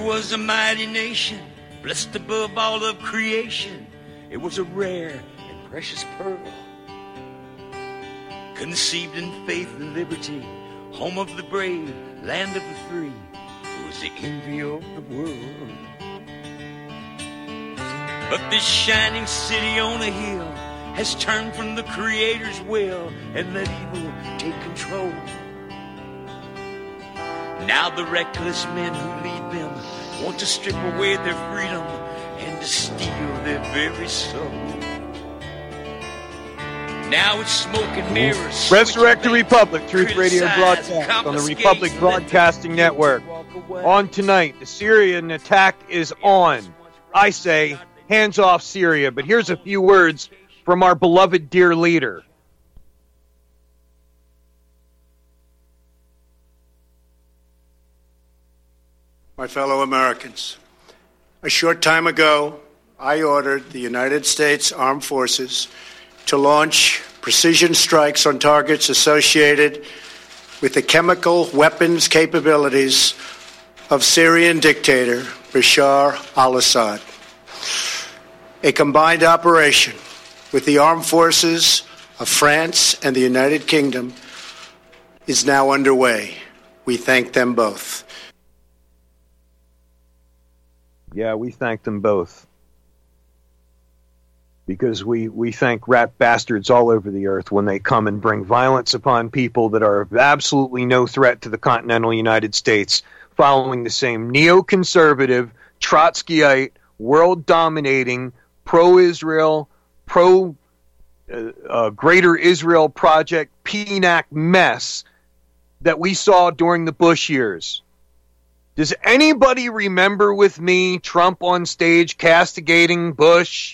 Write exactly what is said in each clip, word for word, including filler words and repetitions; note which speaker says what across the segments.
Speaker 1: was a mighty nation, blessed above all of creation. It was a rare and precious pearl, conceived in faith and liberty, home of the brave, land of the free. It was the envy of the world. But this shining city on a hill has turned from the Creator's will and let evil take control. Now the reckless men who lead them want to strip away their freedom and to steal their very soul. Now it's smoke and mirrors.
Speaker 2: Resurrect the Republic, Truth Radio broadcast on the Republic Broadcasting Network. On tonight, the Syrian attack is on. I say, hands off Syria. But here's a few words from our beloved dear leader.
Speaker 3: My fellow Americans, a short time ago, I ordered the United States Armed Forces to launch precision strikes on targets associated with the chemical weapons capabilities of Syrian dictator Bashar al-Assad. A combined operation with the armed forces of France and the United Kingdom is now underway. We thank them both.
Speaker 2: Yeah, we thank them both. Because we, we thank rat bastards all over the earth when they come and bring violence upon people that are absolutely no threat to the continental United States, following the same neoconservative, Trotskyite, world-dominating, pro-Israel, pro uh, uh, Greater Israel Project, P N A C mess that we saw during the Bush years. Does anybody remember with me Trump on stage castigating Bush?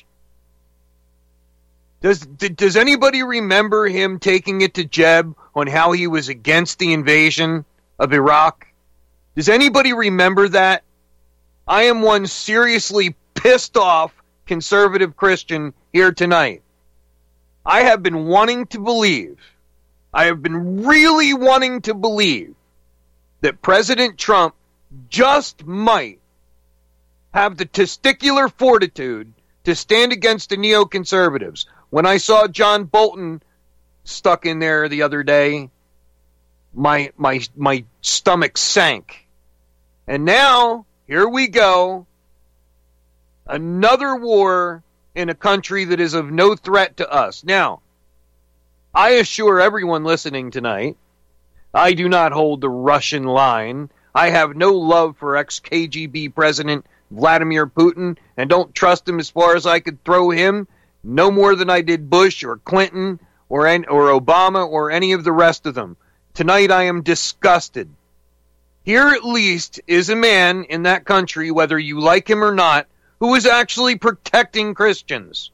Speaker 2: Does does anybody remember him taking it to Jeb on how he was against the invasion of Iraq? Does anybody remember that? I am one seriously pissed off conservative Christian here tonight. I have been wanting to believe, I have been really wanting to believe that President Trump just might have the testicular fortitude to stand against the neoconservatives. When I saw John Bolton stuck in there the other day, my my my stomach sank. And now, here we go. Another war in a country that is of no threat to us. Now, I assure everyone listening tonight, I do not hold the Russian line. I have no love for ex-K G B President Vladimir Putin and don't trust him as far as I could throw him, no more than I did Bush or Clinton or or Obama or any of the rest of them. Tonight I am disgusted. Here at least is a man in that country, whether you like him or not, who is actually protecting Christians.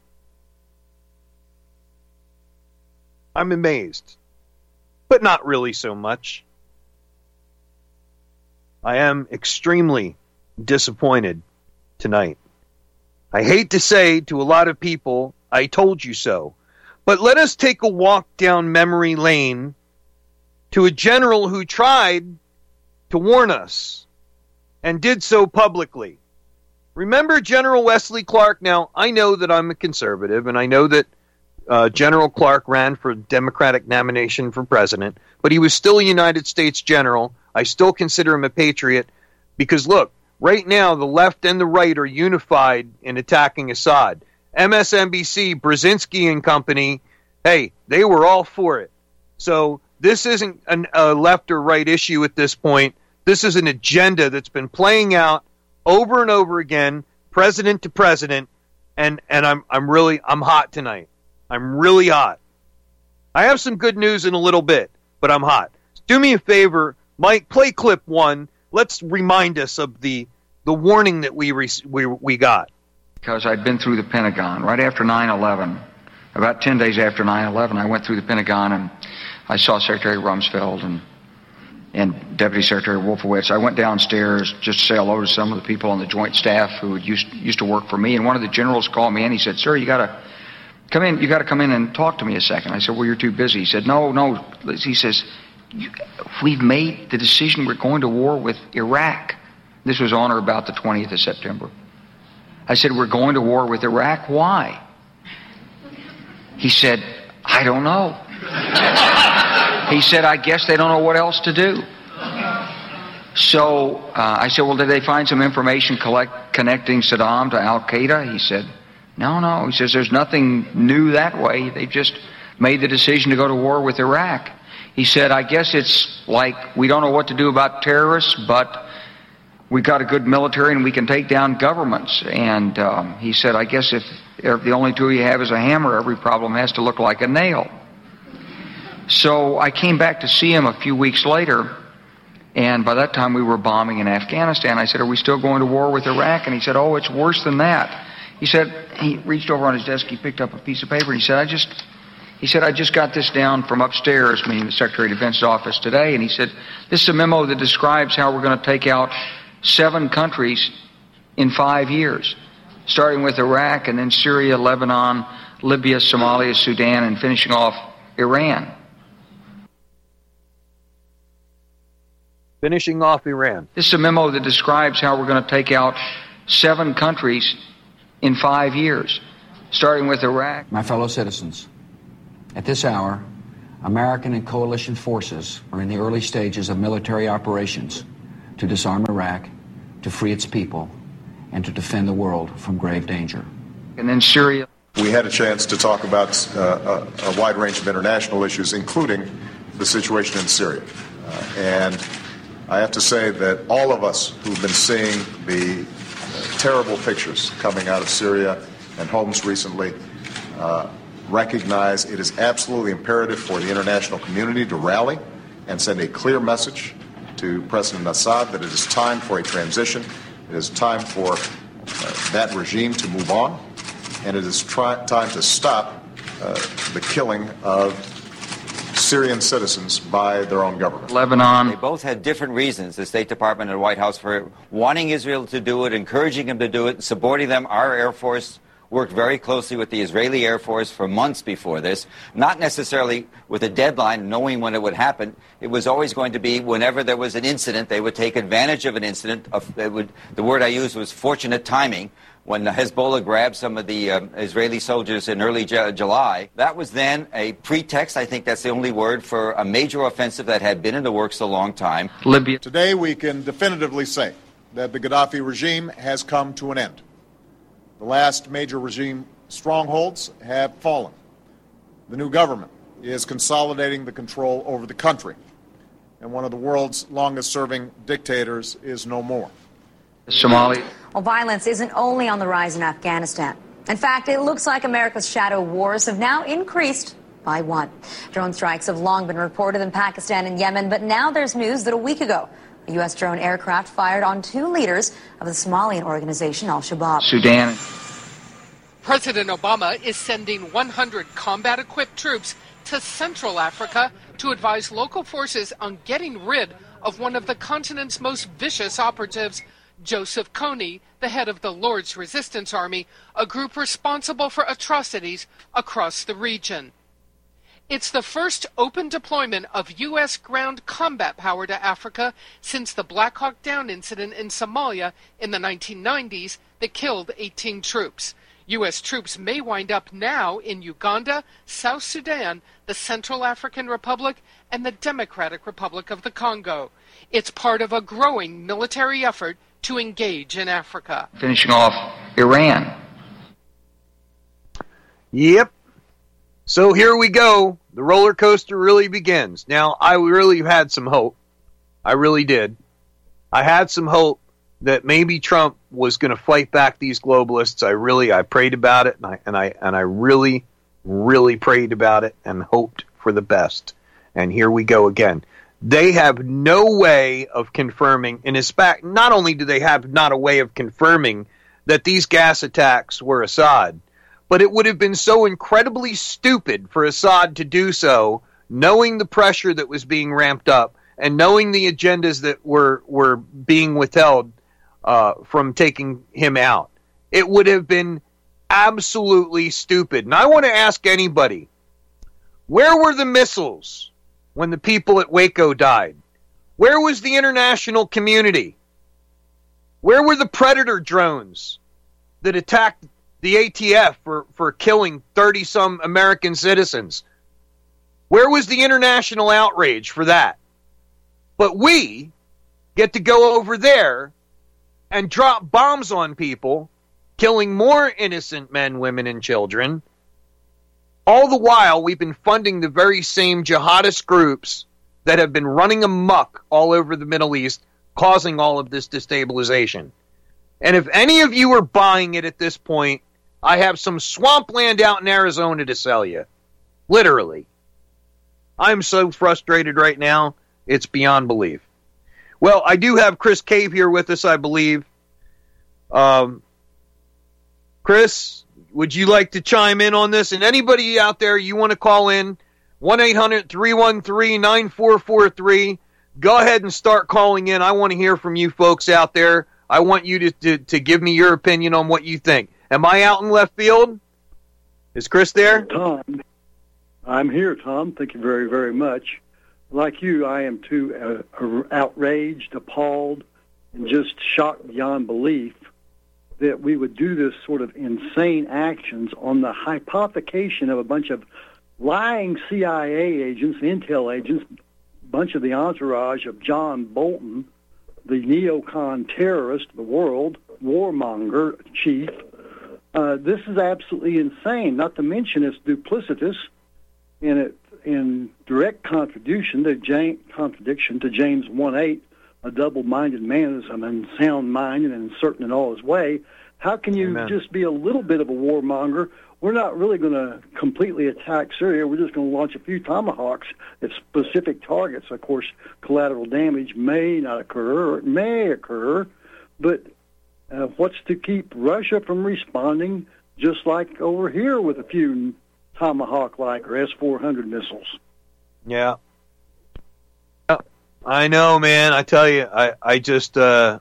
Speaker 2: I'm amazed, but not really so much. I am extremely disappointed tonight. I hate to say to a lot of people, I told you so. But let us take a walk down memory lane to a general who tried to warn us and did so publicly. Remember General Wesley Clark? Now, I know that I'm a conservative, and I know that uh, General Clark ran for Democratic nomination for president, but he was still a United States general. I still consider him a patriot because, look, right now the left and the right are unified in attacking Assad. M S N B C, Brzezinski and company, hey, they were all for it. So this isn't an, a left or right issue at this point. This is an agenda that's been playing out over and over again, president to president, and, and I'm I'm really I'm hot tonight. I'm really hot. I have some good news in a little bit, but I'm hot. Do me a favor, Mike, play clip one. Let's remind us of the the warning that we re- we we got.
Speaker 4: Because I'd been through the Pentagon right after nine eleven. About ten days after nine eleven, I went through the Pentagon and I saw Secretary Rumsfeld and and Deputy Secretary Wolfowitz. I went downstairs just to say hello to some of the people on the Joint Staff who had used used to work for me. And one of the generals called me and he said, "Sir, you got to come in. You got to come in and talk to me a second." I said, "Well, you're too busy." He said, "No, no." He says, "We've made the decision. We're going to war with Iraq." This was on or about the twentieth of September. I said, we're going to war with Iraq. Why? He said, I don't know. He said, I guess they don't know what else to do. So uh, I said, well, did they find some information collect, connecting Saddam to Al-Qaeda? He said, no, no. He says, there's nothing new that way. They just made the decision to go to war with Iraq. He said, I guess it's like we don't know what to do about terrorists, but we've got a good military and we can take down governments. And um, he said, I guess if, if the only tool you have is a hammer, every problem has to look like a nail. So I came back to see him a few weeks later, and by that time we were bombing in Afghanistan. I said, are we still going to war with Iraq? And he said, oh, it's worse than that. He said, he reached over on his desk, he picked up a piece of paper, and he said, I just, he said, I just got this down from upstairs, meaning the Secretary of Defense's office today, and he said, this is a memo that describes how we're going to take out seven countries in five years, starting with Iraq and then Syria, Lebanon, Libya, Somalia, Sudan, and finishing off Iran.
Speaker 2: Finishing off Iran.
Speaker 4: This is a memo that describes how we're going to take out seven countries in five years, starting with Iraq.
Speaker 5: My fellow citizens, at this hour, American and coalition forces are in the early stages of military operations to disarm Iraq, to free its people, and to defend the world from grave danger.
Speaker 4: And then Syria.
Speaker 6: We had a chance to talk about uh, a, a wide range of international issues, including the situation in Syria. Uh, and I have to say that all of us who've been seeing the uh, terrible pictures coming out of Syria and Homs recently uh, recognize it is absolutely imperative for the international community to rally and send a clear message to President Assad that it is time for a transition. It is time for uh, that regime to move on, and it is try- time to stop uh, the killing of Syrian citizens by their own government.
Speaker 4: Lebanon.
Speaker 7: They both had different reasons, the State Department and the White House, for wanting Israel to do it, encouraging them to do it, supporting them. Our Air Force worked very closely with the Israeli Air Force for months before this, not necessarily with a deadline, knowing when it would happen. It was always going to be whenever there was an incident, they would take advantage of an incident. Of, they would, the word I used was fortunate timing. When Hezbollah grabbed some of the um, Israeli soldiers in early Ju- July, that was then a pretext, I think that's the only word, for a major offensive that had been in the works a long time.
Speaker 4: Libya.
Speaker 8: Today we can definitively say that the Gaddafi regime has come to an end. The last major regime strongholds have fallen. The new government is consolidating the control over the country, and one of the world's longest-serving dictators is no more.
Speaker 4: Somalia.
Speaker 9: Well, violence isn't only on the rise in Afghanistan. In fact, it looks like America's shadow wars have now increased by one. Drone strikes have long been reported in Pakistan and Yemen, but now there's news that a week ago, a U S drone aircraft fired on two leaders of the Somalian organization Al-Shabaab.
Speaker 4: Sudan.
Speaker 10: President Obama is sending one hundred combat-equipped troops to Central Africa to advise local forces on getting rid of one of the continent's most vicious operatives, Joseph Kony, the head of the Lord's Resistance Army, a group responsible for atrocities across the region. It's the first open deployment of U S ground combat power to Africa since the Black Hawk Down incident in Somalia in the nineteen nineties that killed eighteen troops. U S troops may wind up now in Uganda, South Sudan, the Central African Republic, and the Democratic Republic of the Congo. It's part of a growing military effort to engage in Africa.
Speaker 4: Finishing off Iran.
Speaker 2: Yep. So here we go. The roller coaster really begins. Now, I really had some hope. I really did. I had some hope that maybe Trump was going to fight back these globalists. I really, I prayed about it, and I, and I, and I really, really prayed about it and hoped for the best. And here we go again. They have no way of confirming, and in fact, not only do they have not a way of confirming that these gas attacks were Assad, but it would have been so incredibly stupid for Assad to do so, knowing the pressure that was being ramped up and knowing the agendas that were, were being withheld uh, from taking him out. It would have been absolutely stupid. And I want to ask anybody, where were the missiles when the people at Waco died? Where was the international community? Where were the Predator drones that attacked the A T F for, for killing thirty-some American citizens? Where was the international outrage for that? But we get to go over there and drop bombs on people, killing more innocent men, women, and children. All the while, we've been funding the very same jihadist groups that have been running amok all over the Middle East, causing all of this destabilization. And if any of you are buying it at this point, I have some swampland out in Arizona to sell you. Literally. I'm so frustrated right now, it's beyond belief. Well, I do have Chris Cave here with us, I believe. Um, Chris, would you like to chime in on this? And anybody out there, you want to call in, one eight hundred three one three nine four four three. Go ahead and start calling in. I want to hear from you folks out there. I want you to, to, to give me your opinion on what you think. Am I out in left field? Is Chris there?
Speaker 11: Tom, I'm here, Tom. Thank you very, very much. Like you, I am too uh, outraged, appalled, and just shocked beyond belief that we would do this sort of insane actions on the hypothecation of a bunch of lying C I A agents, intel agents, a bunch of the entourage of John Bolton, the neocon terrorist of the world, warmonger chief. Uh, this is absolutely insane, not to mention it's duplicitous and it in direct contradiction to James, contradiction to James one eight, a double-minded man is an unsound mind and uncertain in all his way. How can you Amen. Just be a little bit of a warmonger? We're not really going to completely attack Syria. We're just going to launch a few tomahawks at specific targets. Of course, collateral damage may not occur or it may occur, but uh, what's to keep Russia from responding just like over here with a few Tomahawk-like or S four hundred missiles?
Speaker 2: Yeah. I know, man. I tell you, I, I just, uh,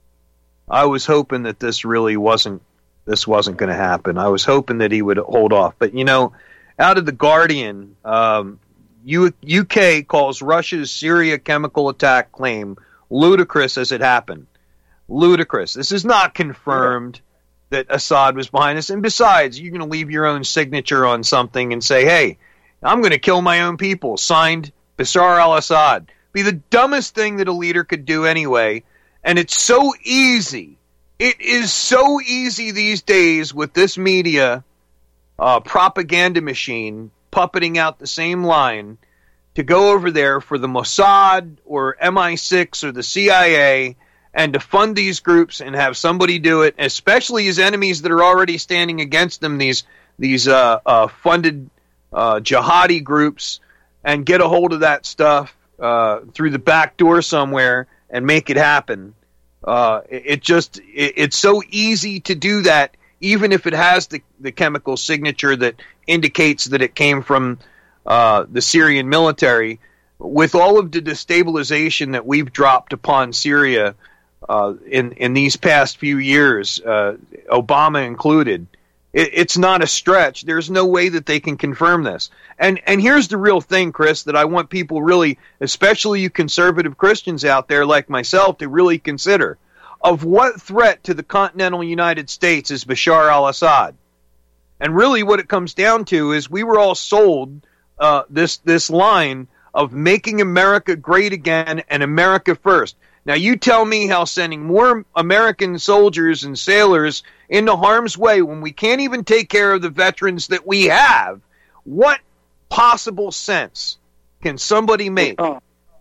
Speaker 2: I was hoping that this really wasn't, this wasn't going to happen. I was hoping that he would hold off. But, you know, out of The Guardian, um, U- UK calls Russia's Syria chemical attack claim ludicrous as it happened. Ludicrous. This is not confirmed that Assad was behind this. And besides, you're going to leave your own signature on something and say, hey, I'm going to kill my own people. Signed, Bashar al-Assad. Be the dumbest thing that a leader could do anyway. And it's so easy. It is so easy these days with this media uh, propaganda machine puppeting out the same line to go over there for the Mossad or M I six or the C I A and to fund these groups and have somebody do it, especially his enemies that are already standing against them, these these uh, uh, funded uh, jihadi groups, and get a hold of that stuff uh, through the back door somewhere and make it happen. Uh, it, it just it, it's so easy to do that, even if it has the, the chemical signature that indicates that it came from uh, the Syrian military. With all of the destabilization that we've dropped upon Syria Uh, in, in these past few years, uh, Obama included, it, it's not a stretch. There's no way that they can confirm this. And and here's the real thing, Chris, that I want people really, especially you conservative Christians out there like myself, to really consider. Of what threat to the continental United States is Bashar al-Assad? And really what it comes down to is we were all sold uh, this this line of making America great again and America first. Now, you tell me how sending more American soldiers and sailors into harm's way when we can't even take care of the veterans that we have, what possible sense can somebody make?
Speaker 11: Uh,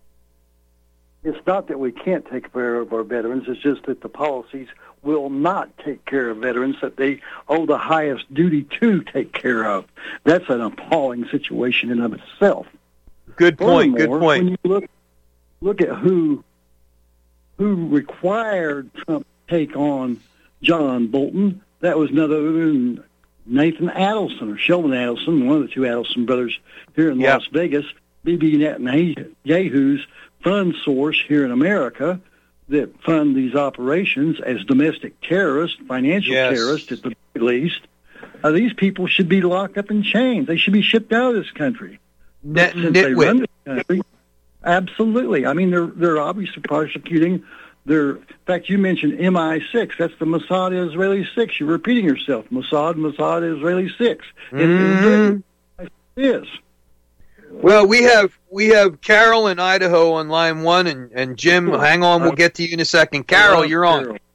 Speaker 11: it's not that we can't take care of our veterans. It's just that the policies will not take care of veterans that they owe the highest duty to take care of. That's an appalling situation in of itself.
Speaker 2: Good point,
Speaker 11: Furthermore,
Speaker 2: good point.
Speaker 11: When you look, look at who... who required Trump to take on John Bolton, that was none other than Nathan Adelson or Sheldon Adelson, one of the two Adelson brothers here in yep. Las Vegas, Bibi Netanyahu's fund source here in America that fund these operations as domestic terrorists, financial yes. terrorists at the least. Uh, these people should be locked up in chains. They should be shipped out of this country.
Speaker 2: Net,
Speaker 11: Since they run this country, absolutely. I mean, they're they're obviously prosecuting They're, in fact, you mentioned M I six. That's the Mossad Israeli six. You're repeating yourself. Mossad, Mossad Israeli six.
Speaker 2: Mm-hmm.
Speaker 11: It is.
Speaker 2: Well, we have we have Carol in Idaho on line one, and, and Jim, hang on, we'll get to you in a second. Carol, you're on.
Speaker 12: Can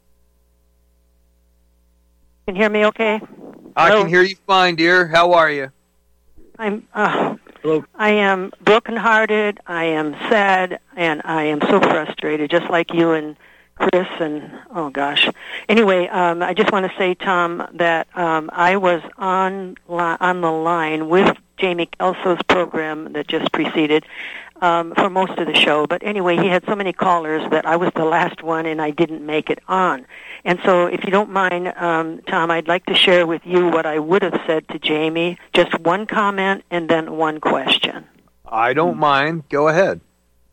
Speaker 12: you hear me okay?
Speaker 2: I
Speaker 12: Hello?
Speaker 2: can hear you fine, dear. How are you?
Speaker 12: I'm. Uh, I am brokenhearted. I am sad, and I am so frustrated, just like you and Chris. And oh gosh. Anyway, um, I just want to say, Tom, that um, I was on li- on the line with Jamie Kelso's program that just preceded um, for most of the show. But anyway, he had so many callers that I was the last one, and I didn't make it on. And so if you don't mind, um, Tom, I'd like to share with you what I would have said to Jamie, just one comment and then one question.
Speaker 2: I don't mind. Go ahead.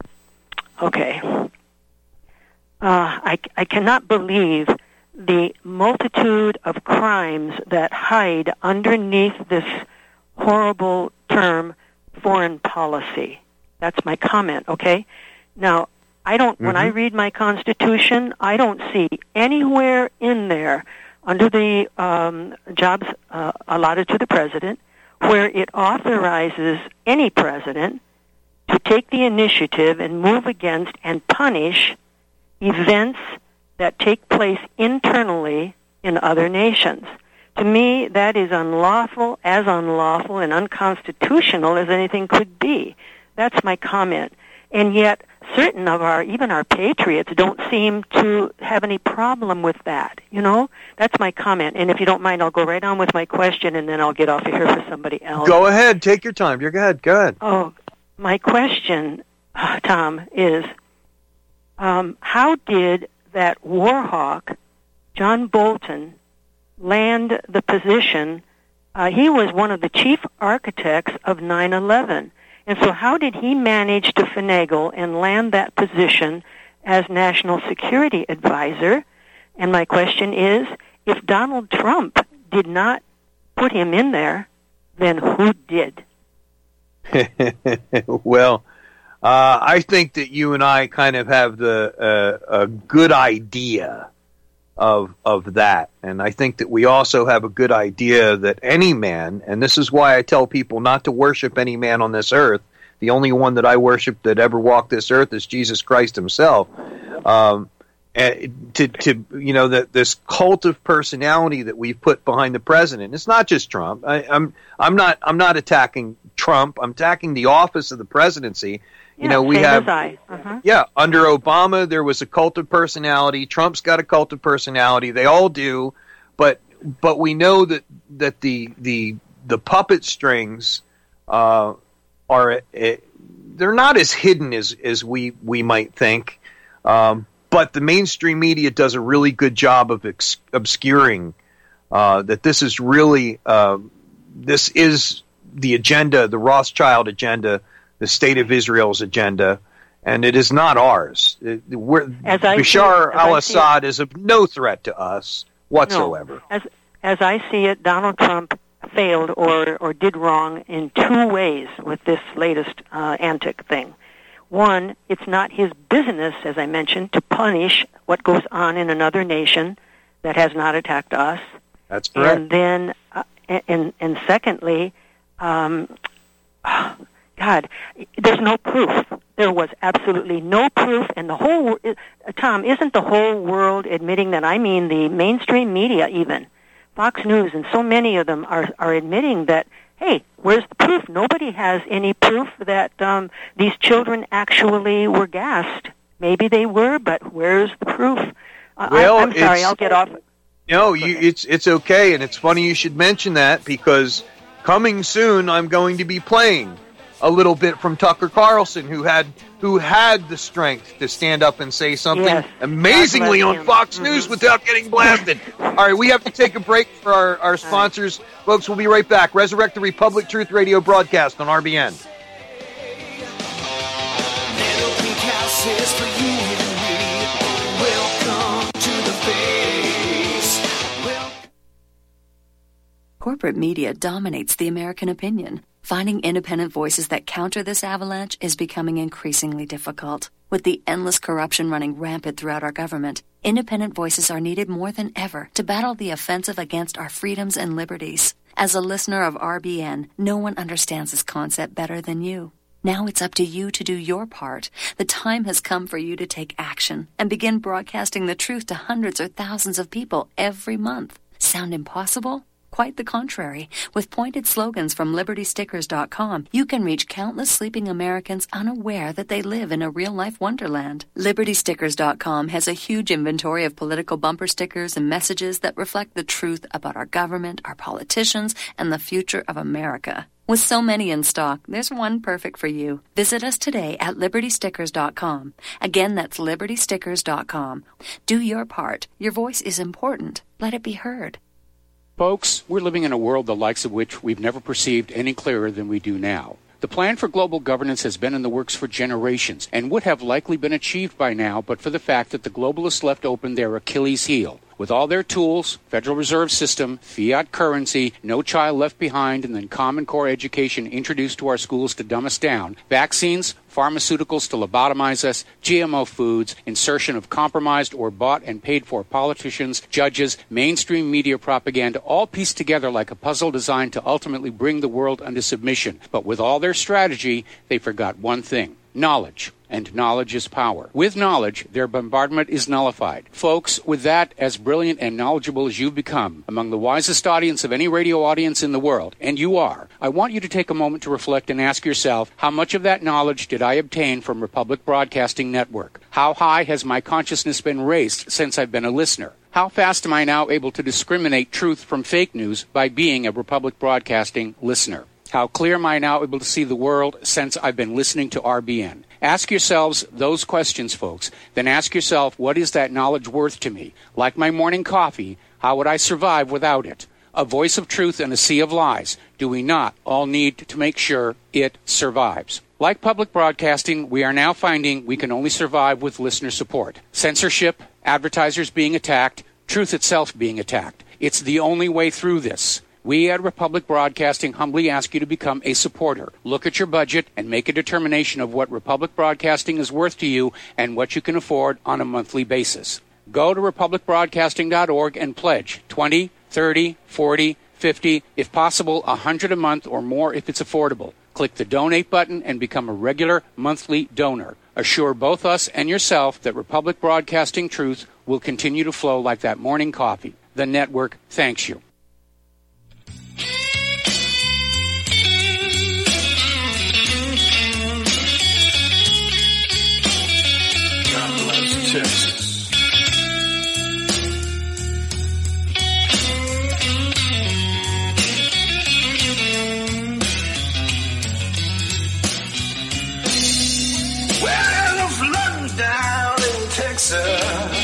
Speaker 12: Okay. Uh, I, I cannot believe the multitude of crimes that hide underneath this horrible term, foreign policy. That's my comment, okay? Now, I don't, mm-hmm. when I read my Constitution, I don't see anywhere in there under the um, jobs uh, allotted to the president where it authorizes any president to take the initiative and move against and punish events that take place internally in other nations. To me, that is unlawful, as unlawful and unconstitutional as anything could be. That's my comment. And yet, certain of our, even our patriots, don't seem to have any problem with that. You know, that's my comment. And if you don't mind, I'll go right on with my question, and then I'll get off of here for somebody else.
Speaker 2: Go ahead. Take your time. You're good. Go ahead.
Speaker 12: Oh, my question, uh, Tom, is um, how did that war hawk, John Bolton, land the position? Uh, he was one of the chief architects of nine eleven. And so how did he manage to finagle and land that position as National Security Advisor? And my question is, if Donald Trump did not put him in there, then who did?
Speaker 2: Well, uh, I think that you and I kind of have the uh, a good idea of of that. And I think that we also have a good idea that any man, and this is why I tell people not to worship any man on this earth. The only one that I worship that ever walked this earth is Jesus Christ himself. Um, and to, to you know, that this cult of personality that we've put behind the president. It's not just Trump. I, I'm I'm not I'm not attacking Trump. I'm attacking the office of the presidency. You
Speaker 12: yeah,
Speaker 2: know, we
Speaker 12: same
Speaker 2: have,
Speaker 12: as I. Uh-huh.
Speaker 2: yeah, under Obama, there was a cult of personality. Trump's got a cult of personality. They all do. But, but we know that, that the, the, the puppet strings, uh, are, uh, they're not as hidden as, as we, we might think. Um, but the mainstream media does a really good job of ex- obscuring, uh, that this is really, uh, this is the agenda, the Rothschild agenda, the State of Israel's agenda, and it is not ours. It, we're, Bashar al-Assad is of no threat to us whatsoever.
Speaker 12: No. As as I see it, Donald Trump failed or, or did wrong in two ways with this latest uh, antic thing. One, it's not his business, as I mentioned, to punish what goes on in another nation that has not attacked us.
Speaker 2: That's correct.
Speaker 12: And then, uh, and, and secondly, um, God, there's no proof. There was absolutely no proof, and the whole, uh, Tom, isn't the whole world admitting that? I mean, the mainstream media even, Fox News, and so many of them are, are admitting that, hey, where's the proof? Nobody has any proof that um, these children actually were gassed. Maybe they were, but where's the proof? Uh,
Speaker 2: well,
Speaker 12: I, I'm sorry, I'll get off.
Speaker 2: No, you, it's it's okay, and it's funny you should mention that, because coming soon I'm going to be playing a little bit from Tucker Carlson, who had who had the strength to stand up and say something
Speaker 12: yes.
Speaker 2: amazingly on Fox
Speaker 12: mm-hmm.
Speaker 2: News without getting blasted. All right, we have to take a break for our, our sponsors. Right. Folks, we'll be right back. Resurrect the Republic Truth Radio broadcast on R B N.
Speaker 13: Corporate media dominates the American opinion. Finding independent voices that counter this avalanche is becoming increasingly difficult. With the endless corruption running rampant throughout our government, independent voices are needed more than ever to battle the offensive against our freedoms and liberties. As a listener of R B N, no one understands this concept better than you. Now it's up to you to do your part. The time has come for you to take action and begin broadcasting the truth to hundreds or thousands of people every month. Sound impossible? Quite the contrary. With pointed slogans from Liberty Stickers dot com, you can reach countless sleeping Americans unaware that they live in a real-life wonderland. Liberty Stickers dot com has a huge inventory of political bumper stickers and messages that reflect the truth about our government, our politicians, and the future of America. With so many in stock, there's one perfect for you. Visit us today at Liberty Stickers dot com. Again, that's Liberty Stickers dot com. Do your part. Your voice is important. Let it be heard.
Speaker 14: Folks, we're living in a world the likes of which we've never perceived any clearer than we do now. The plan for global governance has been in the works for generations and would have likely been achieved by now but for the fact that the globalists left open their Achilles heel. With all their tools, Federal Reserve System, fiat currency, no child left behind, and then Common Core education introduced to our schools to dumb us down, vaccines, pharmaceuticals to lobotomize us, G M O foods, insertion of compromised or bought and paid for politicians, judges, mainstream media propaganda, all pieced together like a puzzle designed to ultimately bring the world under submission. But with all their strategy, they forgot one thing: knowledge. And knowledge is power. With knowledge, their bombardment is nullified. Folks, with that, as brilliant and knowledgeable as you've become, among the wisest audience of any radio audience in the world, and you are, I want you to take a moment to reflect and ask yourself, how much of that knowledge did I obtain from Republic Broadcasting Network? How high has my consciousness been raised since I've been a listener? How fast am I now able to discriminate truth from fake news by being a Republic Broadcasting listener? How clear am I now able to see the world since I've been listening to R B N? Ask yourselves those questions, folks. Then ask yourself, what is that knowledge worth to me? Like my morning coffee, how would I survive without it? A voice of truth in a sea of lies. Do we not all need to make sure it survives? Like public broadcasting, we are now finding we can only survive with listener support. Censorship, advertisers being attacked, truth itself being attacked. It's the only way through this. We at Republic Broadcasting humbly ask you to become a supporter. Look at your budget and make a determination of what Republic Broadcasting is worth to you and what you can afford on a monthly basis. Go to Republic Broadcasting dot org and pledge twenty, thirty, forty, fifty, if possible, one hundred a month or more if it's affordable. Click the donate button and become a regular monthly donor. Assure both us and yourself that Republic Broadcasting truth will continue to flow like that morning coffee. The network thanks you.
Speaker 15: Texas. Well, I'm flooding down in Texas.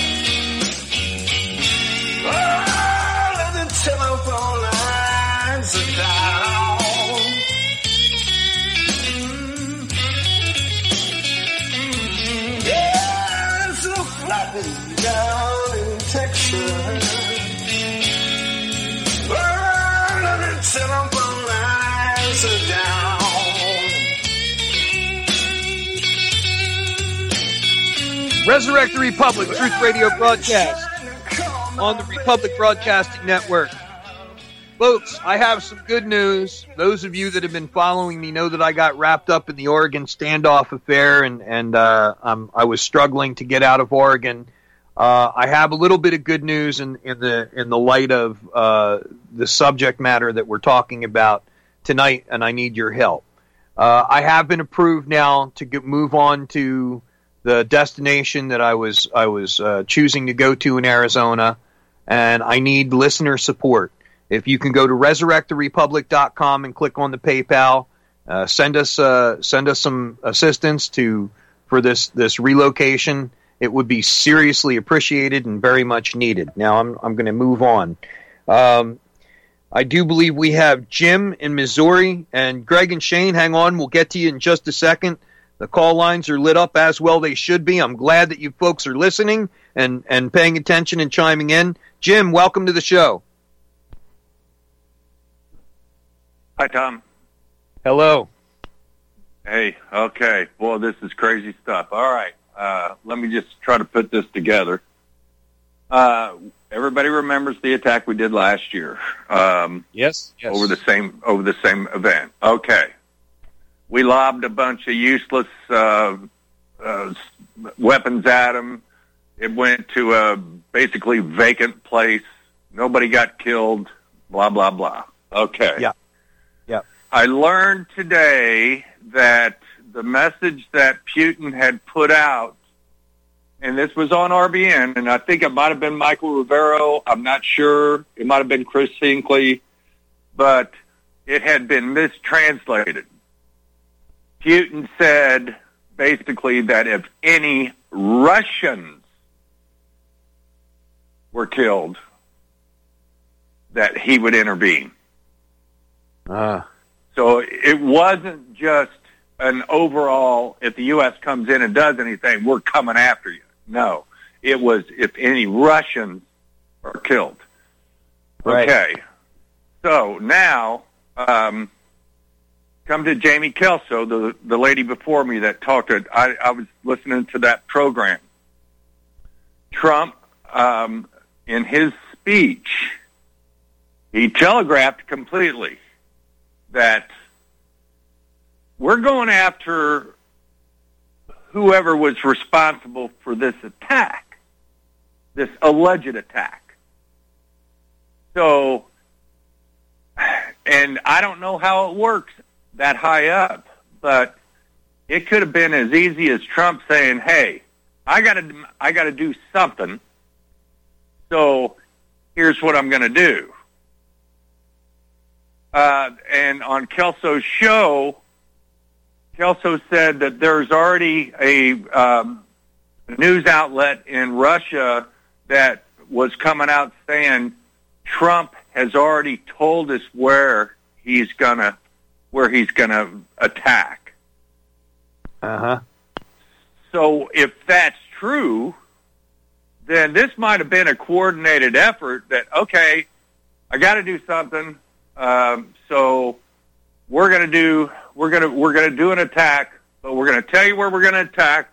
Speaker 15: All of the telephone lines are down. Yeah, it's a flooding down in Texas. All of the telephone lines are down.
Speaker 2: Resurrect the Republic, Truth Radio broadcast on the Republic Broadcasting Network. Folks, I have some good news. Those of you that have been following me know that I got wrapped up in the Oregon standoff affair, and, and uh, um, I was struggling to get out of Oregon. Uh, I have a little bit of good news in, in the in the light of uh, the subject matter that we're talking about tonight, and I need your help. Uh, I have been approved now to get, move on to the destination that I was I was uh, choosing to go to in Arizona, and I need listener support. If you can go to resurrect the republic dot com and click on the PayPal, uh, send us uh, send us some assistance to for this this relocation. It would be seriously appreciated and very much needed. Now I'm I'm going to move on. Um, I do believe we have Jim in Missouri and Greg and Shane. Hang on, we'll get to you in just a second. The call lines are lit up as well they should be. I'm glad that you folks are listening and, and paying attention and chiming in. Jim, welcome to the show.
Speaker 16: Hi, Tom.
Speaker 2: Hello.
Speaker 16: Hey, okay. Boy, this is crazy stuff. All right. Uh, let me just try to put this together. Uh, everybody remembers the attack we did last year. Um,
Speaker 2: yes, yes.
Speaker 16: Over the same over the same event. Okay. We lobbed a bunch of useless uh, uh, weapons at them. It went to a basically vacant place. Nobody got killed. Blah blah blah. Okay.
Speaker 2: Yeah. Yeah.
Speaker 16: I learned today that the message that Putin had put out, and this was on R B N, and I think it might have been Michael Rivero. I'm not sure. It might have been Chris Sinkley, but it had been mistranslated. Putin said basically that if any Russians were killed, that he would intervene.
Speaker 2: Ah.
Speaker 16: So it wasn't just an overall, if the U S comes in and does anything, we're coming after you. No. It was if any Russians are killed.
Speaker 2: Right.
Speaker 16: Okay. So now, um, come to Jamie Kelso, the the lady before me that talked. To, I, I was listening to that program. Trump, um, in his speech, he telegraphed completely that we're going after whoever was responsible for this attack, this alleged attack. So, and I don't know how it works that high up, but it could have been as easy as Trump saying, "Hey, I got to, I got to do something. So here's what I'm going to do." Uh, and on Kelso's show, Kelso said that there's already a um, news outlet in Russia that was coming out saying Trump has already told us where he's gonna where he's gonna attack.
Speaker 2: Uh huh.
Speaker 16: So if that's true, then this might have been a coordinated effort. That okay, I got to do something. Um, so we're gonna do we're gonna we're gonna do an attack, but we're gonna tell you where we're gonna attack.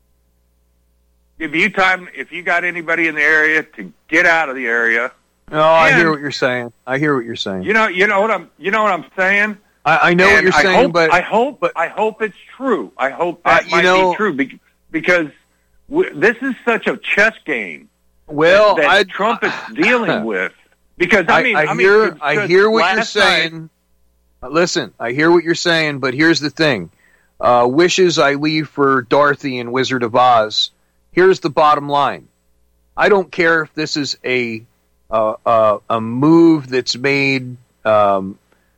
Speaker 16: Give you time if you got anybody in the area to get out of the area.
Speaker 2: Oh, I hear what you're saying. I hear what you're saying.
Speaker 16: You know, you know what I'm you know what I'm saying.
Speaker 2: I, I know
Speaker 16: and
Speaker 2: what you're
Speaker 16: I
Speaker 2: saying,
Speaker 16: hope,
Speaker 2: but
Speaker 16: I hope
Speaker 2: but,
Speaker 16: I hope it's true. I hope that
Speaker 2: uh, you
Speaker 16: might
Speaker 2: know,
Speaker 16: be true be, because w- this is such a chess game.
Speaker 2: Well,
Speaker 16: that, that
Speaker 2: I,
Speaker 16: Trump is dealing with. Because I mean,
Speaker 2: I,
Speaker 16: I,
Speaker 2: hear,
Speaker 16: mean,
Speaker 2: I hear what you're
Speaker 16: Night,
Speaker 2: saying. Listen, I hear what you're saying, but here's the thing: uh, wishes I leave for Dorothy and Wizard of Oz. Here's the bottom line: I don't care if this is a uh, uh, a move that's made um,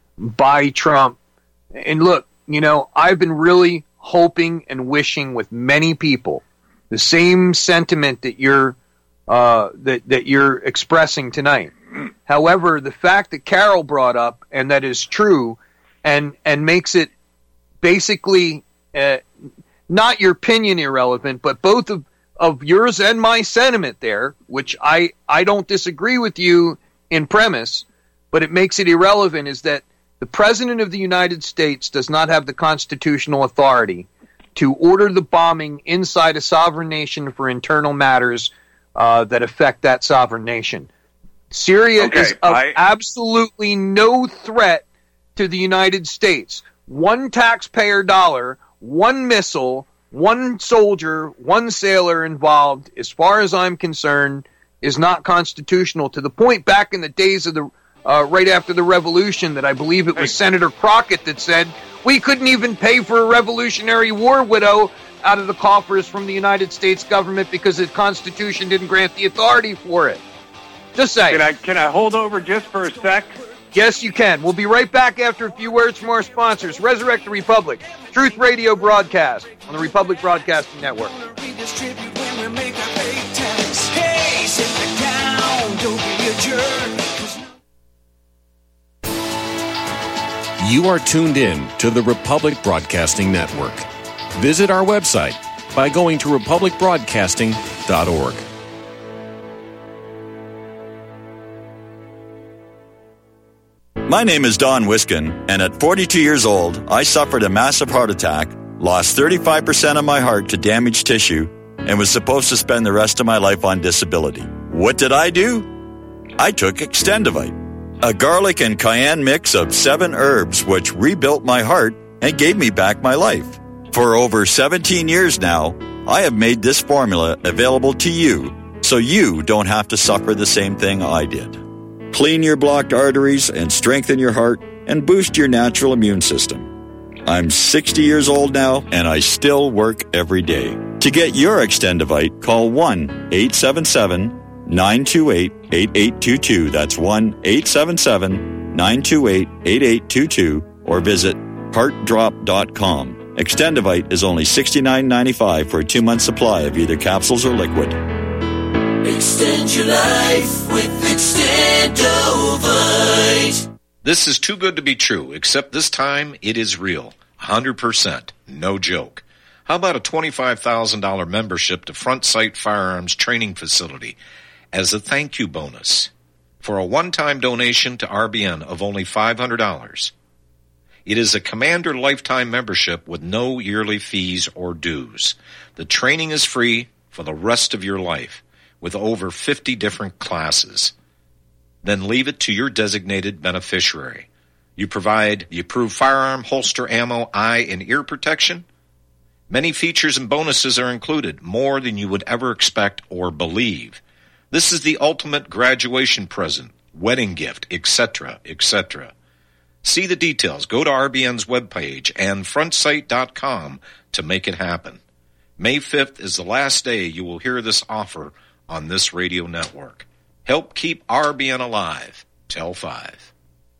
Speaker 2: by Trump. And look, you know, I've been really hoping and wishing with many people the same sentiment that you're uh, that that you're expressing tonight. However, the fact that Carol brought up, and that is true, and and makes it basically uh, not your opinion irrelevant, but both of, of yours and my sentiment there, which I, I don't disagree with you in premise, but it makes it irrelevant, is that the President of the United States does not have the constitutional authority to order the bombing inside a sovereign nation for internal matters uh, that affect that sovereign nation. Syria
Speaker 16: okay,
Speaker 2: is of
Speaker 16: I...
Speaker 2: absolutely no threat to the United States. One taxpayer dollar, one missile, one soldier, one sailor involved, as far as I'm concerned, is not constitutional. To the point back in the days of the, uh, right after the revolution, that I believe it was hey. Senator Crockett that said, we couldn't even pay for a Revolutionary War widow out of the coffers from the United States government because the Constitution didn't grant the authority for it. Just say.
Speaker 16: Can I can I hold over just for a sec?
Speaker 2: Yes, you can. We'll be right back after a few words from our sponsors. Resurrect the Republic, Truth Radio broadcast on the Republic Broadcasting Network.
Speaker 17: You are tuned in to the Republic Broadcasting Network. Visit our website by going to republic broadcasting dot org.
Speaker 18: My name is Don Wiskin, and at forty-two years old, I suffered a massive heart attack, lost thirty-five percent of my heart to damaged tissue, and was supposed to spend the rest of my life on disability. What did I do? I took Extendivite, a garlic and cayenne mix of seven herbs which rebuilt my heart and gave me back my life. For over seventeen years now, I have made this formula available to you so you don't have to suffer the same thing I did. Clean your blocked arteries and strengthen your heart and boost your natural immune system. I'm sixty years old now, and I still work every day. To get your Extendivite, call one eight seven seven, nine two eight, eight eight two two. That's one eight seven seven, nine two eight, eight eight two two, or visit heart drop dot com. Extendivite is only sixty-nine ninety-five for a two-month supply of either capsules or liquid.
Speaker 15: Extend your life with Extendovite.
Speaker 19: This is too good to be true, except this time it is real. one hundred percent. No joke. How about a twenty-five thousand dollars membership to Front Sight Firearms Training Facility as a thank you bonus for a one-time donation to R B N of only five hundred dollars? It is a Commander lifetime membership with no yearly fees or dues. The training is free for the rest of your life with over fifty different classes. Then leave it to your designated beneficiary. You provide the approved firearm, holster, ammo, eye, and ear protection. Many features and bonuses are included, more than you would ever expect or believe. This is the ultimate graduation present, wedding gift, et cetera, et cetera. See the details. Go to R B N's webpage and front sight dot com to make it happen. May fifth is the last day you will hear this offer on this radio network. Help keep R B N alive. Tell five.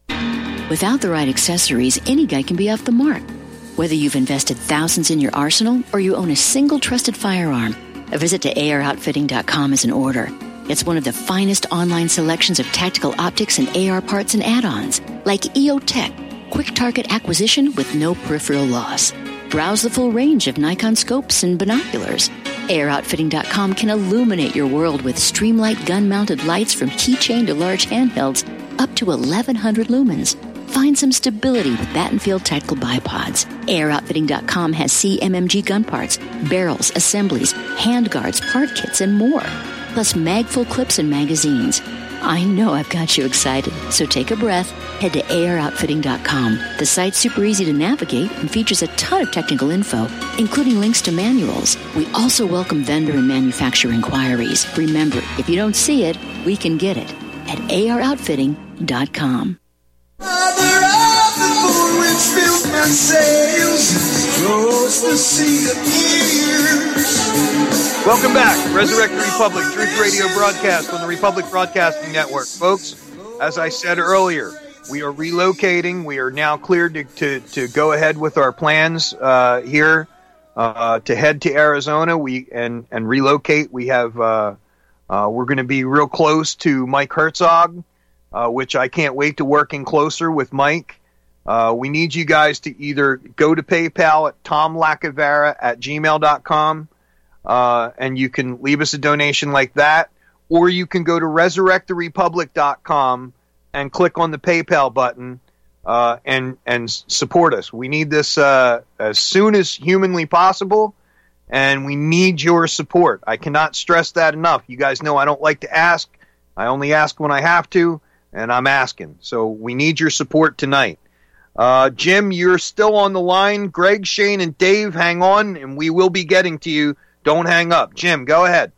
Speaker 20: Without the right accessories, any guy can be off the mark. Whether you've invested thousands in your arsenal or you own a single trusted firearm, a visit to A R outfitting dot com is in order. It's one of the finest online selections of tactical optics and A R parts and add-ons, like E O Tech, quick target acquisition with no peripheral loss. Browse the full range of Nikon scopes and binoculars. A R outfitting dot com can illuminate your world with Streamlight gun-mounted lights from keychain to large handhelds up to eleven hundred lumens. Find some stability with Battenfield tactical bipods. A R outfitting dot com has C M M G gun parts, barrels, assemblies, handguards, part kits, and more. Plus mag-full clips and magazines. I know I've got you excited, so take a breath. Head to A R outfitting dot com. The site's super easy to navigate and features a ton of technical info, including links to manuals. We also welcome vendor and manufacturer inquiries. Remember, if you don't see it, we can get it at A R outfitting dot com.
Speaker 15: Mother of the moon, which fills my sails, grows the sea of years.
Speaker 2: Welcome back. Resurrect the Republic, Truth Radio broadcast on the Republic Broadcasting Network. Folks, as I said earlier, we are relocating. We are now cleared to, to, to go ahead with our plans uh, here uh, to head to Arizona we and, and relocate. We have uh, uh, we're going to be real close to Mike Herzog, uh, which I can't wait to working closer with Mike. Uh, we need you guys to either go to PayPal at tom lacavera at gmail dot com. Uh, and you can leave us a donation like that, or you can go to resurrect the republic dot com and click on the PayPal button uh, and and support us. We need this uh, as soon as humanly possible, and we need your support. I cannot stress that enough. You guys know I don't like to ask. I only ask when I have to, and I'm asking. So we need your support tonight. Uh, Jim, you're still on the line. Greg, Shane, and Dave, hang on, and we will be getting to you. Don't hang up. Jim, go ahead.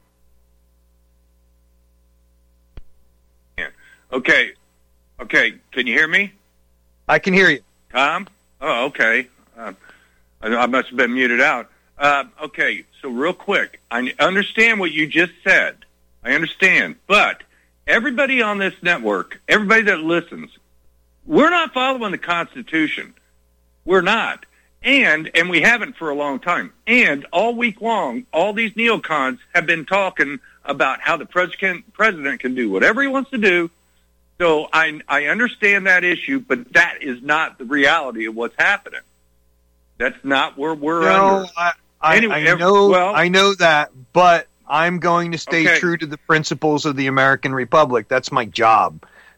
Speaker 16: Okay. Okay. Can you hear me?
Speaker 2: I can hear you.
Speaker 16: Tom? Oh, okay. Uh, I, I must have been muted out. Uh, okay. So real quick, I understand what you just said. I understand. But everybody on this network, everybody that listens, we're not following the Constitution. We're not. And and we haven't for a long time. And all week long, all these neocons have been talking about how the president president can do whatever he wants to do. So I I understand that issue, but that is not the reality of what's happening. That's not where we're
Speaker 2: no,
Speaker 16: under.
Speaker 2: I, I,
Speaker 16: anyway,
Speaker 2: I
Speaker 16: every,
Speaker 2: know
Speaker 16: well,
Speaker 2: I know that, but I'm going to stay
Speaker 16: okay.
Speaker 2: true to the principles of the American Republic. That's my job.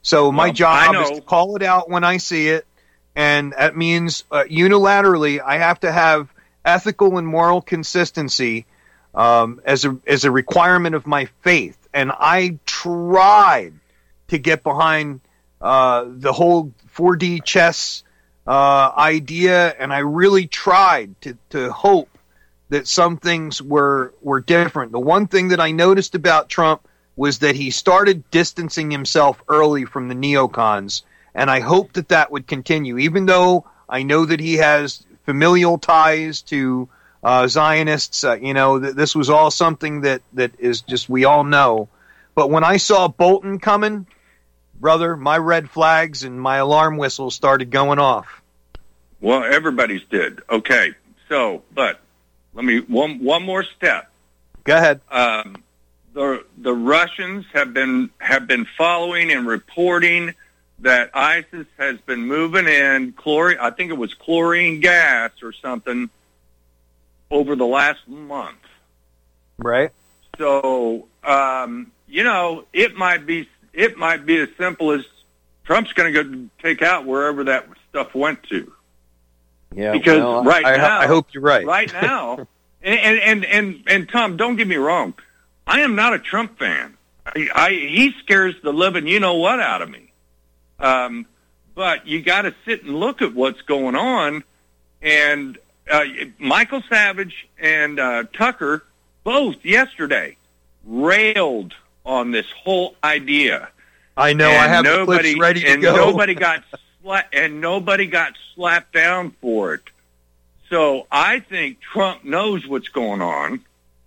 Speaker 2: So my
Speaker 16: Well,
Speaker 2: job
Speaker 16: I
Speaker 2: is
Speaker 16: know.
Speaker 2: to call it out when I see it, and that means uh, unilaterally I have to have ethical and moral consistency um, as a as a requirement of my faith. And I tried to get behind uh, the whole four D chess uh, idea, and I really tried to, to hope that some things were were different. The one thing that I noticed about Trump was that he started distancing himself early from the neocons, and I hope that that would continue, even though I know that he has familial ties to uh, Zionists. Uh, you know, th- this was all something that, that is just, we all know. But when I saw Bolton coming, brother, my red flags and my alarm whistles started going off.
Speaker 16: Well, everybody's did. Okay, so, but let me, one one more step.
Speaker 2: Go ahead.
Speaker 16: Um, the the Russians have been have been following and reporting that ISIS has been moving in chlorine. I think it was chlorine gas or something over the last month.
Speaker 2: Right.
Speaker 16: So um, you know, it might be it might be as simple as Trump's going to go take out wherever that stuff went to.
Speaker 2: Yeah.
Speaker 16: Because
Speaker 2: well,
Speaker 16: right
Speaker 2: I,
Speaker 16: now,
Speaker 2: I hope you're right.
Speaker 16: Right now, and, and and and and Tom, don't get me wrong. I am not a Trump fan. I, I he scares the living you know what out of me. Um, but you got to sit and look at what's going on. And uh, Michael Savage and uh, Tucker both yesterday railed on this whole idea.
Speaker 2: I know.
Speaker 16: And
Speaker 2: I have
Speaker 16: nobody,
Speaker 2: the clips ready to
Speaker 16: and
Speaker 2: go.
Speaker 16: Nobody got sla- and nobody got slapped down for it. So I think Trump knows what's going on.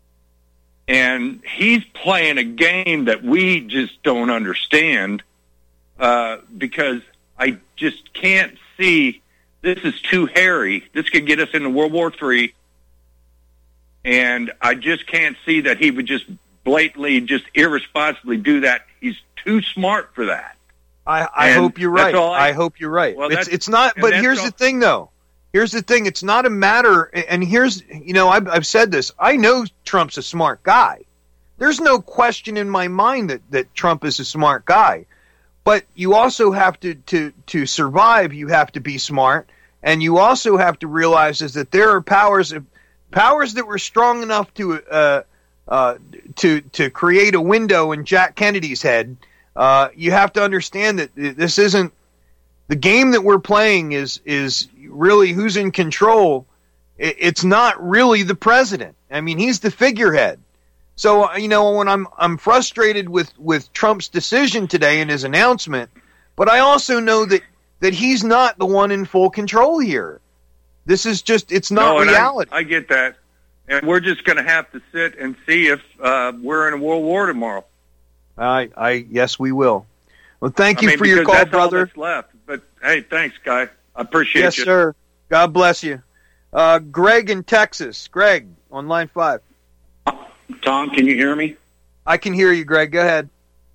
Speaker 16: And he's playing a game that we just don't understand uh, because I just can't see. This is too hairy. This could get us into World War Three. And I just can't see that he would just blatantly, just irresponsibly do that. He's too smart for that.
Speaker 2: I, I
Speaker 16: And
Speaker 2: hope you're right.
Speaker 16: that's all I-
Speaker 2: I hope you're right.
Speaker 16: Well,
Speaker 2: it's
Speaker 16: that's-
Speaker 2: it's not.
Speaker 16: and
Speaker 2: But
Speaker 16: that's
Speaker 2: here's
Speaker 16: all-
Speaker 2: the thing, though. Here's the thing. It's not a matter. And here's, you know, I've, I've said this. I know Trump's a smart guy. There's no question in my mind that, that Trump is a smart guy. But you also have to, to, to survive, you have to be smart. And you also have to realize is that there are powers powers that were strong enough to uh, uh, to to create a window in Jack Kennedy's head. Uh, you have to understand that this isn't the game that we're playing. Is is really who's in control. It's not really the president. I mean, he's the figurehead. So, you know, when I'm I'm frustrated with, with Trump's decision today and his announcement, but I also know that, that he's not the one in full control here. This is just, it's not
Speaker 16: No, and I-
Speaker 2: reality.
Speaker 16: I get that. And we're just going to have to sit and see if uh, we're in a world war tomorrow.
Speaker 2: I, I, yes, we will. Well, thank
Speaker 16: I
Speaker 2: you
Speaker 16: mean,
Speaker 2: for your
Speaker 16: because
Speaker 2: call,
Speaker 16: that's all
Speaker 2: brother.
Speaker 16: that's left. But, hey, thanks, Guy. I appreciate
Speaker 2: Yes,
Speaker 16: you.
Speaker 2: sir. God bless you. Uh, Greg in Texas. Greg, on line five.
Speaker 21: Tom, can you hear me?
Speaker 2: I can hear you, Greg. Go ahead.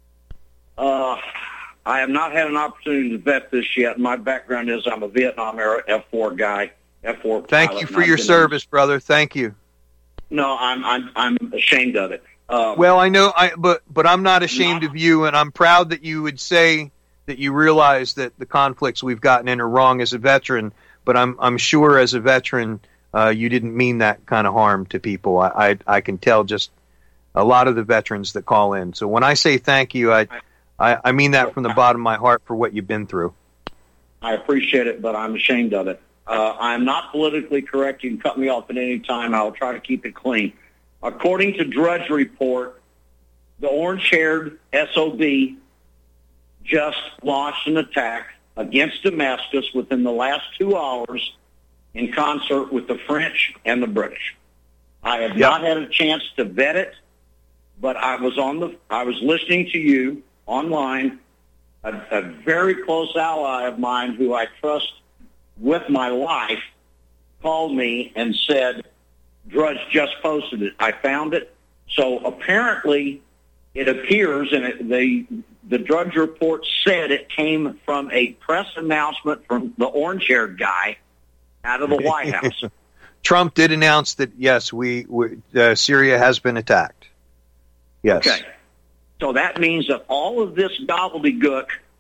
Speaker 21: Uh, I have not had an opportunity to vet this yet. My background is I'm a Vietnam era F four guy, F four pilot.
Speaker 2: Thank you
Speaker 21: and
Speaker 2: for
Speaker 21: I've
Speaker 2: your
Speaker 21: been-
Speaker 2: service, brother. Thank you.
Speaker 21: No, I'm I'm I'm ashamed of it. Uh,
Speaker 2: Well, I know, I but but I'm not ashamed of you, and I'm proud that you would say that you realize that the conflicts we've gotten in are wrong as a veteran. But I'm I'm sure as a veteran, uh, you didn't mean that kind of harm to people. I, I I can tell just a lot of the veterans that call in. So when I say thank you, I I, I mean that from the bottom of my heart for what you've been through.
Speaker 21: I appreciate it, but I'm ashamed of it. Uh, I'm not politically correct. You can cut me off at any time. I'll try to keep it clean. According to Drudge Report, the orange-haired S O B just launched an attack against Damascus within the last two hours in concert with the French and the British. I have not had a chance to vet it, but I was on the I was listening to you online. A, a very close ally of mine who I trust with my life called me and said, Drudge just posted it. I found it. So apparently it appears, and it, the, the Drudge Report said it came from a press announcement from the orange-haired guy out of the White House.
Speaker 2: Trump did announce that, yes, we, we uh, Syria has been attacked. Yes.
Speaker 21: Okay. So that means that all of this gobbledygook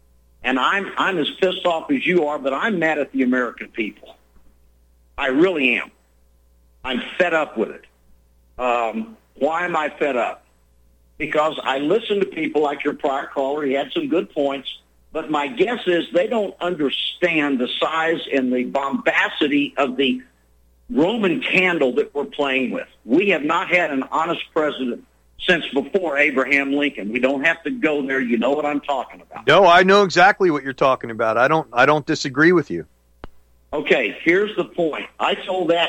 Speaker 21: and I'm I'm as pissed off as you are, but I'm mad at the American people. I really am. I'm fed up with it. Um, why am I fed up? Because I listen to people like your prior caller. He had some good points, but my guess is they don't understand the size and the bombacity of the Roman candle that we're playing with. We have not had an honest president since before Abraham Lincoln. We don't have to go there. You know what I'm talking about.
Speaker 2: No, I know exactly what you're talking about. I don't I don't disagree with you.
Speaker 21: Okay, here's the point. I told that,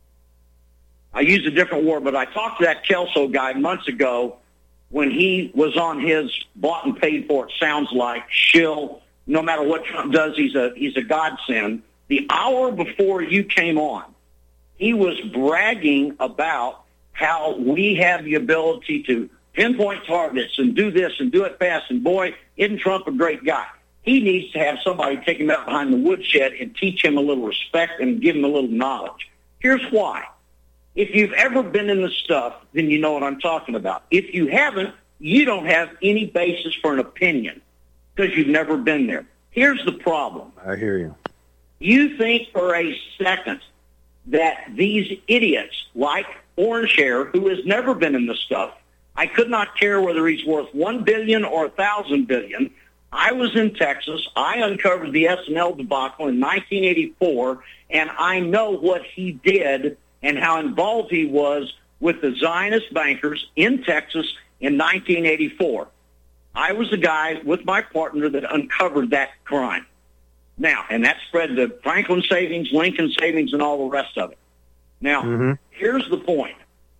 Speaker 21: I used a different word, but I talked to that Kelso guy months ago when he was on his bought and paid for, it sounds like, shill. No matter what Trump does, he's a he's a godsend. The hour before you came on, he was bragging about how we have the ability to pinpoint targets and do this and do it fast. And boy, isn't Trump a great guy? He needs to have somebody take him out behind the woodshed and teach him a little respect and give him a little knowledge. Here's why. If you've ever been in the stuff, then you know what I'm talking about. If you haven't, you don't have any basis for an opinion because you've never been there. Here's the problem.
Speaker 2: I hear you.
Speaker 21: You think for a second that these idiots like Orange Hair, who has never been in the stuff, I could not care whether he's worth one billion dollars or one thousand billion dollars. I was in Texas. I uncovered the S and L debacle in nineteen eighty-four, and I know what he did and how involved he was with the Zionist bankers in Texas in nineteen eighty-four. I was the guy with my partner that uncovered that crime. Now, and that spread to Franklin Savings, Lincoln Savings, and all the rest of it. Now, mm-hmm. Here's the point.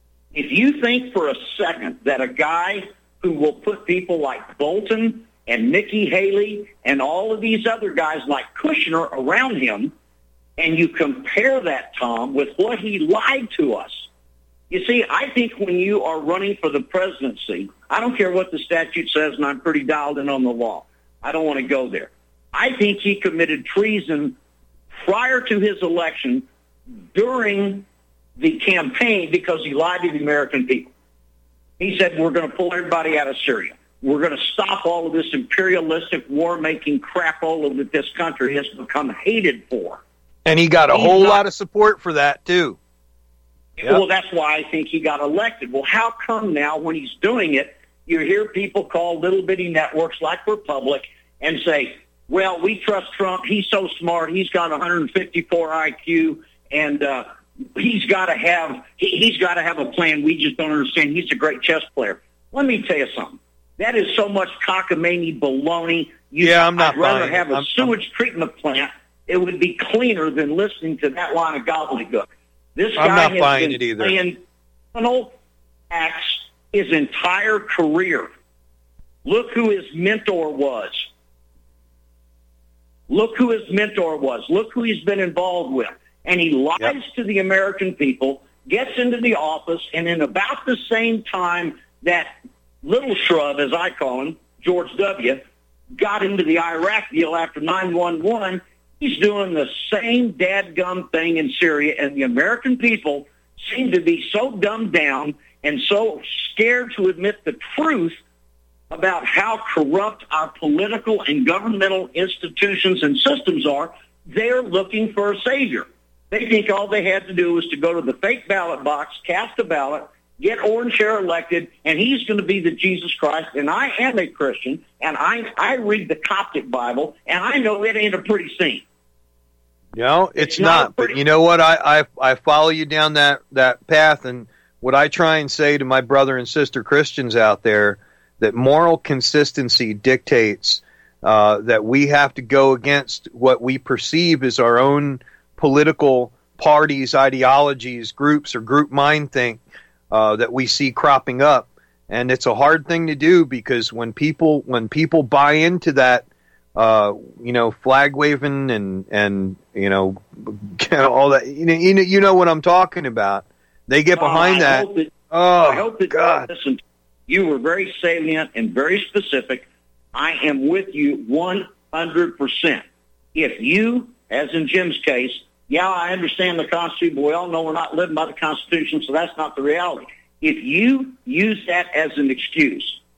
Speaker 21: If you think for a second that a guy who will put people like Bolton and Nikki Haley and all of these other guys like Kushner around him, and you compare that, Tom, with what he lied to us. You see, I think when you are running for the presidency, I don't care what the statute says, and I'm pretty dialed in on the law. I don't want to go there. I think he committed treason prior to his election during the campaign because he lied to the American people. He said, we're going to pull everybody out of Syria. We're going to stop all of this imperialistic war-making crap all over that this country has become hated for.
Speaker 2: And he got a
Speaker 21: He's
Speaker 2: whole
Speaker 21: not,
Speaker 2: lot of support for that, too. Yep.
Speaker 21: Well, that's why I think he got elected. Well, how come now when he's doing it, you hear people call little bitty networks like Republic and say, well, we trust Trump. He's so smart. He's got one hundred fifty-four I Q, and uh, he's got to have he, he's got to have a plan. We just don't understand. He's a great chess player. Let me tell you something. That is so much cockamamie baloney. You,
Speaker 2: yeah, I'm not
Speaker 21: I'd rather
Speaker 2: buying
Speaker 21: have
Speaker 2: it.
Speaker 21: a
Speaker 2: I'm,
Speaker 21: sewage I'm, treatment plant. It would be cleaner than listening to that line of gobbledygook. This guy
Speaker 2: I'm not
Speaker 21: has
Speaker 2: buying
Speaker 21: been
Speaker 2: it either.
Speaker 21: playing criminal acts his entire career. Look who his mentor was. Look who his mentor was. Look who he's been involved with. And he lies yep. to the American people, gets into the office, and in about the same time that little shrub, as I call him, George W., got into the Iraq deal after nine one one, he's doing the same dadgum thing in Syria, and the American people seem to be so dumbed down and so scared to admit the truth about how corrupt our political and governmental institutions and systems are. They're looking for a savior. They think all they had to do was to go to the fake ballot box, cast a ballot, get Orange Hair elected, and he's going to be the Jesus Christ. And I am a Christian, and I I read the Coptic Bible, and I know it ain't a pretty scene.
Speaker 2: No, it's,
Speaker 21: it's
Speaker 2: not.
Speaker 21: not
Speaker 2: but you know what? I, I I follow you down that, that path, and what I try and say to my brother and sister Christians out there, that moral consistency dictates uh, that we have to go against what we perceive as our own political parties, ideologies, groups, or group mindthink uh, that we see cropping up. And it's a hard thing to do because when people when people buy into that, uh, you know, flag waving and and you know, all that, you know, you know, you know what I'm talking about. They get behind
Speaker 21: uh,
Speaker 2: that.
Speaker 21: Hope that.
Speaker 2: Oh,
Speaker 21: I hope that
Speaker 2: God!
Speaker 21: Listen, you were very salient and very specific. I am with you one hundred percent. If you, as in Jim's case, yeah, I understand the Constitution, but we all know we're not living by the Constitution, so that's not the reality. If you use that as an excuse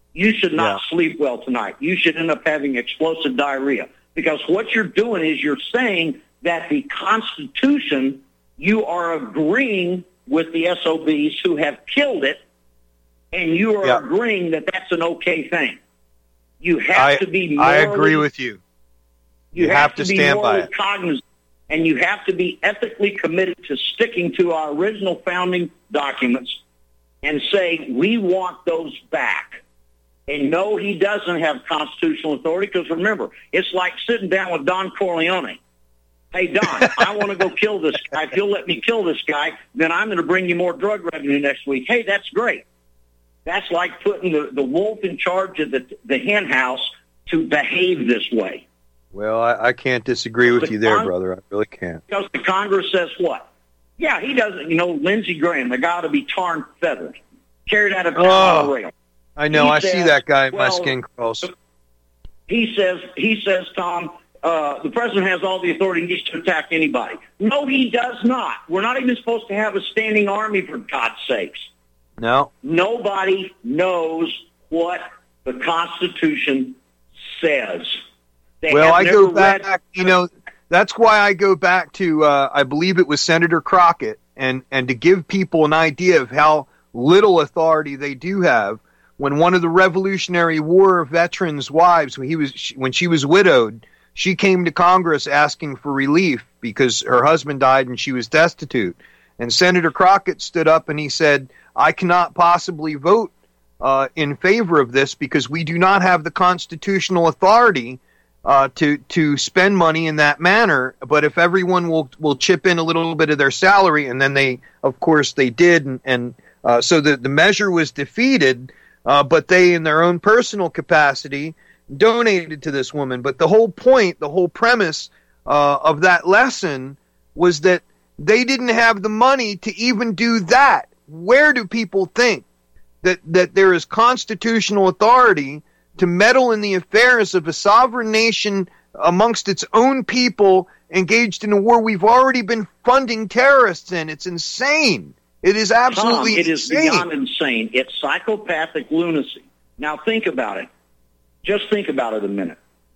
Speaker 21: You should not
Speaker 2: Yeah.
Speaker 21: sleep well tonight. You should end up having explosive diarrhea. Because what you're doing is you're saying that the Constitution, you are agreeing with the S O Bs who have killed it, and you are
Speaker 2: Yeah.
Speaker 21: agreeing that that's an okay thing. You have
Speaker 2: I,
Speaker 21: to be
Speaker 2: I
Speaker 21: morally,
Speaker 2: agree with you.
Speaker 21: you,
Speaker 2: You
Speaker 21: have,
Speaker 2: have
Speaker 21: to,
Speaker 2: to
Speaker 21: be
Speaker 2: stand by
Speaker 21: morally
Speaker 2: it.
Speaker 21: cognizant, and you have to be ethically committed to sticking to our original founding documents and say, we want those back. And no, he doesn't have constitutional authority, because remember, it's like sitting down with Don Corleone. Hey, Don, I want to go kill this guy. If you'll let me kill this guy, then I'm going to bring you more drug revenue next week. Hey, that's great. That's like putting the, the wolf in charge of the, the hen house to behave this way.
Speaker 2: Well, I, I can't disagree with
Speaker 21: The
Speaker 2: you there,
Speaker 21: Cong-
Speaker 2: brother. I really can't.
Speaker 21: Because the Congress says what? Yeah, he doesn't. You know, Lindsey Graham, the guy ought to be tar and feathered, carried out of town on a rail.
Speaker 2: I know.
Speaker 21: He
Speaker 2: I see
Speaker 21: says,
Speaker 2: that guy. My
Speaker 21: well,
Speaker 2: skin crawls.
Speaker 21: He says, he says, Tom, uh, the president has all the authority. He needs to attack anybody. No, he does not. We're not even supposed to have a standing army, for God's sakes.
Speaker 2: No.
Speaker 21: Nobody knows what the Constitution says. They
Speaker 2: Well,
Speaker 21: have
Speaker 2: I
Speaker 21: never
Speaker 2: go back,
Speaker 21: read-
Speaker 2: you know, that's why I go back to, uh, I believe it was Senator Crockett, and, and to give people an idea of how little authority they do have. When one of the Revolutionary War veterans' wives, when he was, when she was widowed, she came to Congress asking for relief because her husband died and she was destitute. And Senator Crockett stood up and he said, I cannot possibly vote uh, in favor of this because we do not have the constitutional authority uh, to to spend money in that manner. But if everyone will will chip in a little bit of their salary, and then they, of course, they did, and, and uh, so the the measure was defeated. Uh, but they, in their own personal capacity, donated to this woman. But the whole point, the whole premise uh, of that lesson was that they didn't have the money to even do that. Where do people think that, that there is constitutional authority to meddle in the affairs of a sovereign nation amongst its own people engaged in a war we've already been funding terrorists in? It's insane. It is absolutely
Speaker 21: Tom, it is
Speaker 2: insane.
Speaker 21: beyond insane. It's psychopathic lunacy. Now think about it. Just think about it a minute.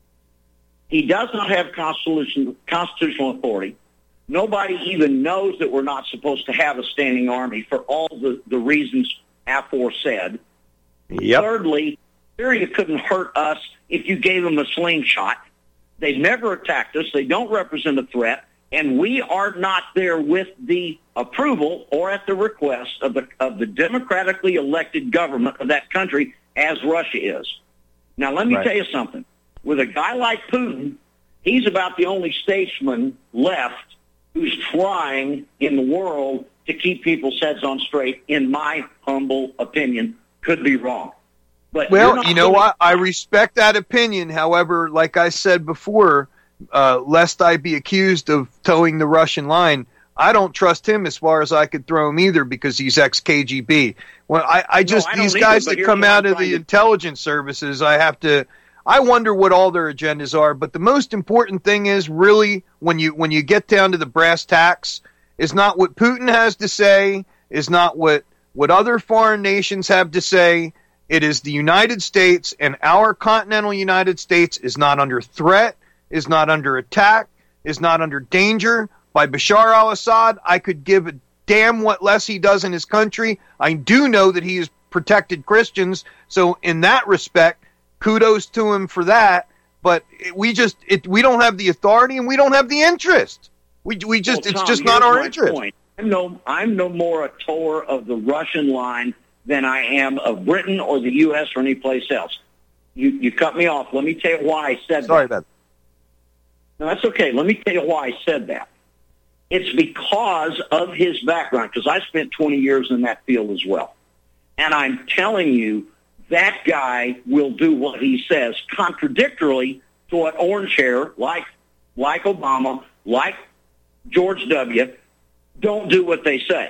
Speaker 21: He does not have constitution, constitutional authority. Nobody even knows that we're not supposed to have a standing army for all the, the reasons aforesaid.
Speaker 2: Yep.
Speaker 21: Thirdly, Syria couldn't hurt us if you gave them a slingshot. They've never attacked us. They don't represent a threat. And we are not there with the approval or at the request of the of the democratically elected government of that country, as Russia is. Now, let me
Speaker 2: Right.
Speaker 21: tell you something. With a guy like Putin, he's about the only statesman left who's trying in the world to keep people's heads on straight, in my humble opinion. Could be wrong. But you're
Speaker 2: Well,
Speaker 21: not
Speaker 2: you know
Speaker 21: gonna-
Speaker 2: what? I respect that opinion. However, like I said before, uh, lest I be accused of towing the Russian line, I don't trust him as far as I could throw him either because he's ex-K G B. Well, I, I just,
Speaker 21: I don't
Speaker 2: these
Speaker 21: either,
Speaker 2: guys
Speaker 21: but
Speaker 2: that
Speaker 21: here's
Speaker 2: come
Speaker 21: what
Speaker 2: out
Speaker 21: I'm
Speaker 2: of the
Speaker 21: trying to-
Speaker 2: intelligence services, I have to, I wonder what all their agendas are. But the most important thing is really when you, when you get down to the brass tacks, is not what Putin has to say, is not what, what other foreign nations have to say. It is the United States, and our continental United States is not under threat, is not under attack, is not under danger by Bashar al-Assad. I could give a damn what less he does in his country. I do know that he has protected Christians, so in that respect, kudos to him for that. But it, we just it, we don't have the authority and we don't have the interest. We we just
Speaker 21: Well,
Speaker 2: it's
Speaker 21: Tom,
Speaker 2: just not
Speaker 21: here's
Speaker 2: our
Speaker 21: my
Speaker 2: interest.
Speaker 21: point. I'm no I'm no more a tower of the Russian line than I am of Britain or the U S or any place else. You you cut me off. Let me tell you why I said
Speaker 2: Sorry
Speaker 21: that.
Speaker 2: about
Speaker 21: No, that's okay. Let me tell you why I said that. It's because of his background, because I spent twenty years in that field as well. And I'm telling you, that guy will do what he says, contradictorily to what orange hair, like, like Obama, like George W., don't do what they say.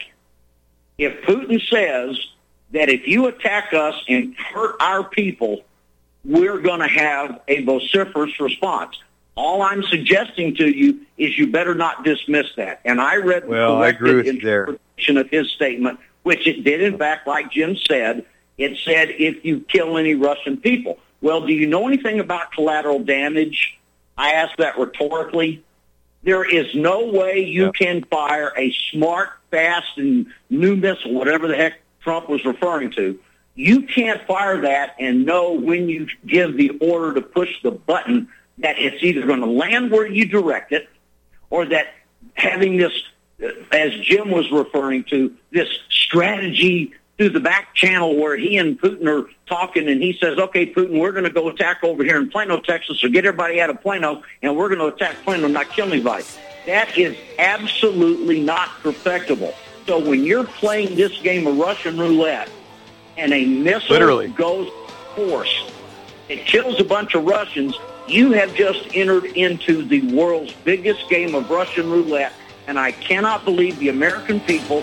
Speaker 21: If Putin says that if you attack us and hurt our people, we're going to have a vociferous response. All I'm suggesting to you is you better not dismiss that. And I read
Speaker 2: Well,
Speaker 21: the
Speaker 2: I agree with
Speaker 21: corrected
Speaker 2: you there.
Speaker 21: interpretation of his statement, which it did, in fact, like Jim said, It said if you kill any Russian people. Well, do you know anything about collateral damage? I asked that rhetorically. There is no way you yeah. can fire a smart, fast, and new missile, whatever the heck Trump was referring to. You can't fire that and know when you give the order to push the button that it's either going to land where you direct it, or that having this, as Jim was referring to, this strategy through the back channel where he and Putin are talking, and he says, okay, Putin, we're going to go attack over here in Plano, Texas, so get everybody out of Plano, and we're going to attack Plano, not kill anybody. That is absolutely not perfectible. So when you're playing this game of Russian roulette and a missile Literally. goes force, it kills a bunch of Russians, you have just entered into the world's biggest game of Russian roulette, and I cannot believe the American people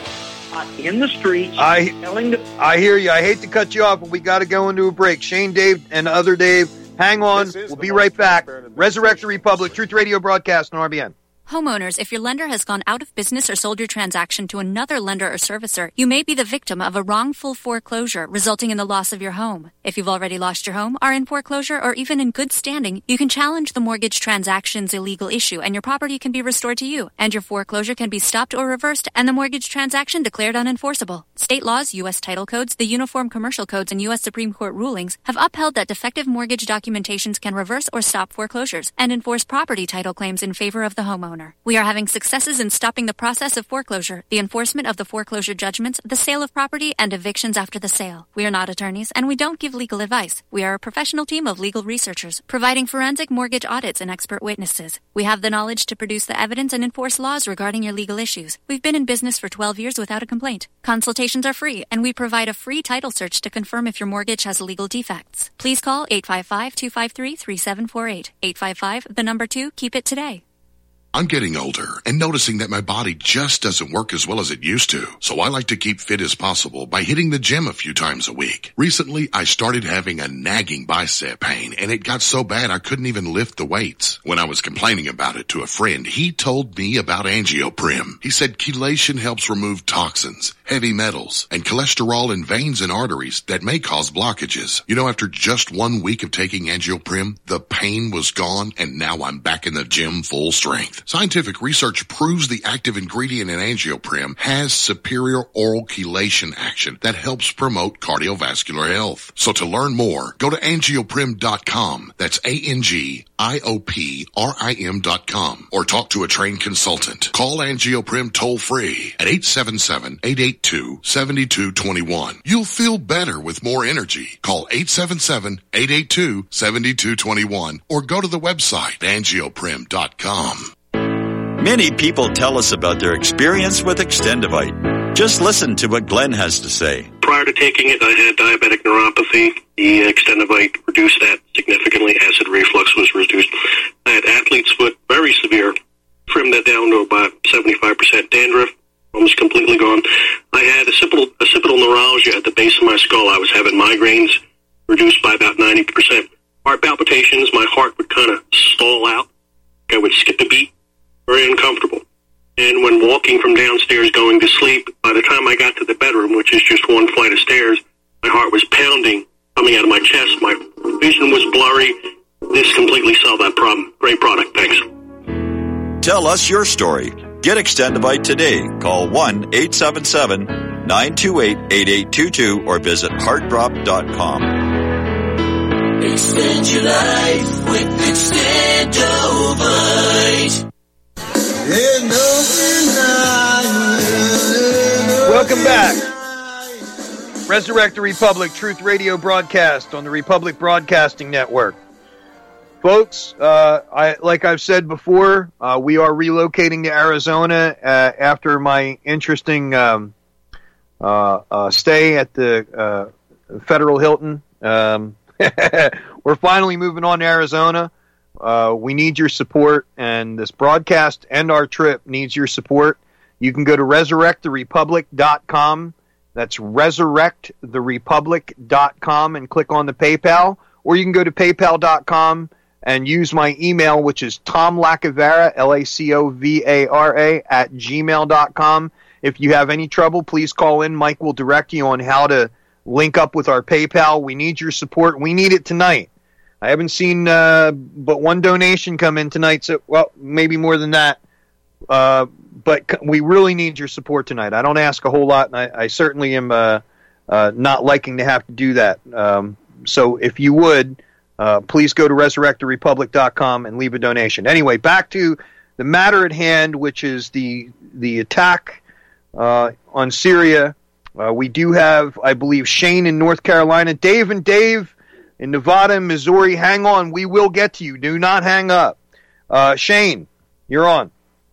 Speaker 21: in the streets
Speaker 2: I,
Speaker 21: telling the...
Speaker 2: I hear you. I hate to cut you off, but we got to go into a break. Shane, Dave, and other Dave, hang on. We'll be right back. Resurrect the Republic, Truth Radio broadcast on R B N.
Speaker 1: Homeowners, if your lender has gone out of business or sold your transaction to another lender or servicer, you may be the victim of a wrongful foreclosure resulting in the loss of your home. If you've already lost your home, are in foreclosure, or even in good standing, you can challenge the mortgage transaction's illegal issue and your property can be restored to you, and your foreclosure can be stopped or reversed and the mortgage transaction declared unenforceable. State laws, U S title codes, the Uniform Commercial Codes, and U S Supreme Court rulings have upheld that defective mortgage documentations can reverse or stop foreclosures and enforce property title claims in favor of the homeowner. We are having successes in stopping the process of foreclosure, the enforcement of the foreclosure judgments, the sale of property, and evictions after the sale. We are not attorneys, and we don't give legal advice. We are a professional team of legal researchers, providing forensic mortgage audits and expert witnesses. We have the knowledge to produce the evidence and enforce laws regarding your legal issues. We've been in business for twelve years without a complaint. Consultations are free, and we provide a free title search to confirm if your mortgage has legal defects. Please call eight five five, two five three, three seven four eight. eight five five, the number two, keep it today.
Speaker 22: I'm getting older and noticing that my body just doesn't work as well as it used to. So I like to keep fit as possible by hitting the gym a few times a week. Recently, I started having a nagging bicep pain, and it got so bad I couldn't even lift the weights. When I was complaining about it to a friend, he told me about Angioprim. He said chelation helps remove toxins, heavy metals, and cholesterol in veins and arteries that may cause blockages. You know, after just one week of taking Angioprim, the pain was gone, and now I'm back in the gym full strength. Scientific research proves the active ingredient in Angioprim has superior oral chelation action that helps promote cardiovascular health. So to learn more, go to angioprim dot com. That's A N G I O P R I M dot com. Or talk to a trained consultant. Call Angioprim toll free at eight seven seven, eight eight two, seven two two one. You'll feel better with more energy. Call eight seven seven, eight eight two, seven two two one or go to the website angioprim dot com.
Speaker 18: Many people tell us about their experience with Extendivite. Just listen to what Glenn has to say.
Speaker 23: Prior to taking it, I had diabetic neuropathy. The Extendivite reduced that significantly. Acid reflux was reduced. I had athlete's foot, very severe. Trimmed that down to about seventy-five percent dandruff, almost completely gone. I had occipital, occipital neuralgia at the base of my skull. I was having migraines, reduced by about ninety percent. Heart palpitations, my heart would kind of stall out. I would skip a beat. Very uncomfortable. And when walking from downstairs going to sleep, by the time I got to the bedroom, which is just one flight of stairs, my heart was pounding, coming out of my chest. My vision was blurry. This completely solved that problem. Great product. Thanks.
Speaker 18: Tell us your story. Get Extendivite today. Call one eight seven seven, nine two eight, eight eight two two or visit heart drop dot com.
Speaker 15: Extend your life with Extendivite.
Speaker 2: Welcome back. Resurrect the Republic, Truth Radio broadcast on the Republic Broadcasting Network. Folks, uh, I, like I've said before, uh, we are relocating to Arizona uh, after my interesting um, uh, uh, stay at the uh, Federal Hilton. Um, we're finally moving on to Arizona. Uh, we need your support, and this broadcast and our trip needs your support. You can go to resurrect the republic dot com. That's resurrect the republic dot com and click on the PayPal. Or you can go to paypal dot com and use my email, which is Tom Lacovara, L A C O V A R A, at gmail dot com. If you have any trouble, please call in. Mike will direct you on how to link up with our PayPal. We need your support. We need it tonight. I haven't seen uh, but one donation come in tonight, so well, maybe more than that. Uh, but we really need your support tonight. I don't ask a whole lot, and I, I certainly am uh, uh, not liking to have to do that. Um, so if you would, uh, please go to resurrect the republic dot com and leave a donation. Anyway, back to the matter at hand, which is the the attack uh, on Syria. Uh, we do have, I believe, Shane in North Carolina. Dave and Dave in Nevada and Missouri. Hang on. We will get to you. Do not hang up. Uh, Shane, you're on.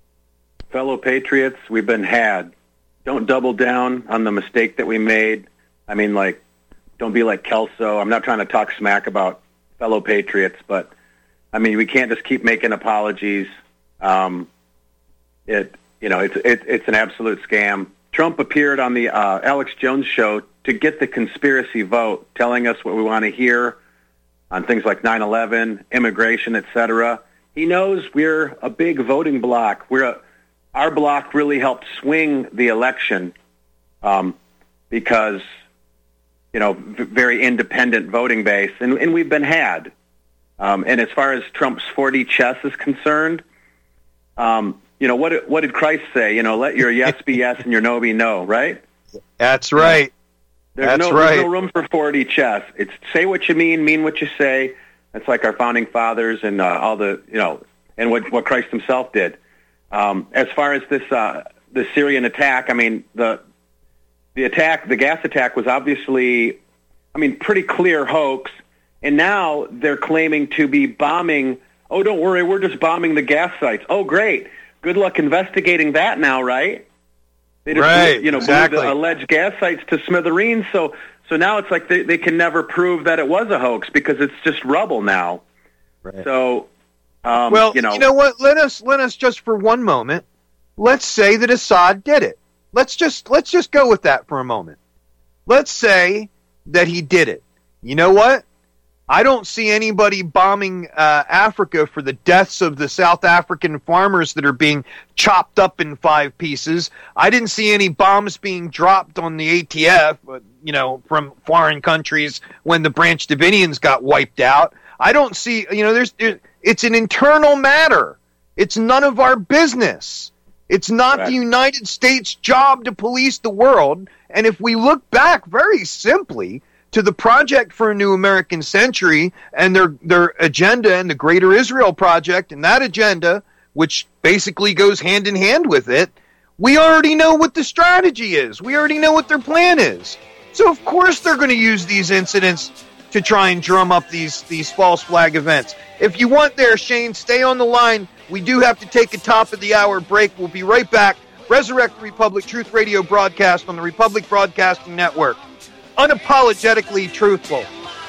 Speaker 3: Fellow patriots, we've been had. Don't double down on the mistake that we made. I mean, like, don't be like Kelso. I'm not trying to talk smack about fellow patriots, but, I mean, we can't just keep making apologies. Um, it, you know, it's it, it's an absolute scam. Trump appeared on the uh, Alex Jones show to get the conspiracy vote, telling us what we want to hear on things like nine eleven, immigration, et cetera. He knows we're a big voting bloc. We're a, our bloc really helped swing the election um, because, you know, v- very independent voting base, and, and we've been had. Um, and as far as Trump's four D chess is concerned, um, you know, what what did Christ say? You know, let your yes be yes and your no be no, right?
Speaker 2: That's right.
Speaker 3: There's
Speaker 2: That's
Speaker 3: no,
Speaker 2: right.
Speaker 3: There's no room for four D chess. It's say what you mean, mean what you say. That's like our founding fathers and uh, all the, you know, and what, what Christ himself did. Um, as far as this uh, the Syrian attack, I mean, the the attack, the gas attack was obviously, I mean, pretty clear hoax. And now they're claiming to be bombing. Oh, don't worry, we're just bombing the gas sites. Oh, great. Good luck investigating that now, right? They just,
Speaker 2: right,
Speaker 3: you know,
Speaker 2: exactly.
Speaker 3: blew the alleged gas sites to smithereens. So, so now it's like they, they can never prove that it was a hoax because it's just rubble now.
Speaker 2: Right.
Speaker 3: So, um,
Speaker 2: well,
Speaker 3: you know,
Speaker 2: you know what? Let us let us just for one moment. Let's say that Assad did it. Let's just let's just go with that for a moment. Let's say that he did it. You know what? I don't see anybody bombing uh, Africa for the deaths of the South African farmers that are being chopped up in five pieces. I didn't see any bombs being dropped on the A T F, you know, from foreign countries when the Branch Davidians got wiped out. I don't see, you know, there's, it's an internal matter. It's none of our business. It's not right. The United States' job to police the world. And if we look back very simply to the Project for a New American Century and their their agenda and the Greater Israel Project and that agenda, which basically goes hand in hand with it, we already know what the strategy is. We already know what their plan is. So of course they're going to use these incidents to try and drum up these, these false flag events. If you want there, Shane, stay on the line. We do have to take a top of the hour break. We'll be right back. Resurrect the Republic Truth Radio broadcast on the Republic Broadcasting Network. Unapologetically truthful.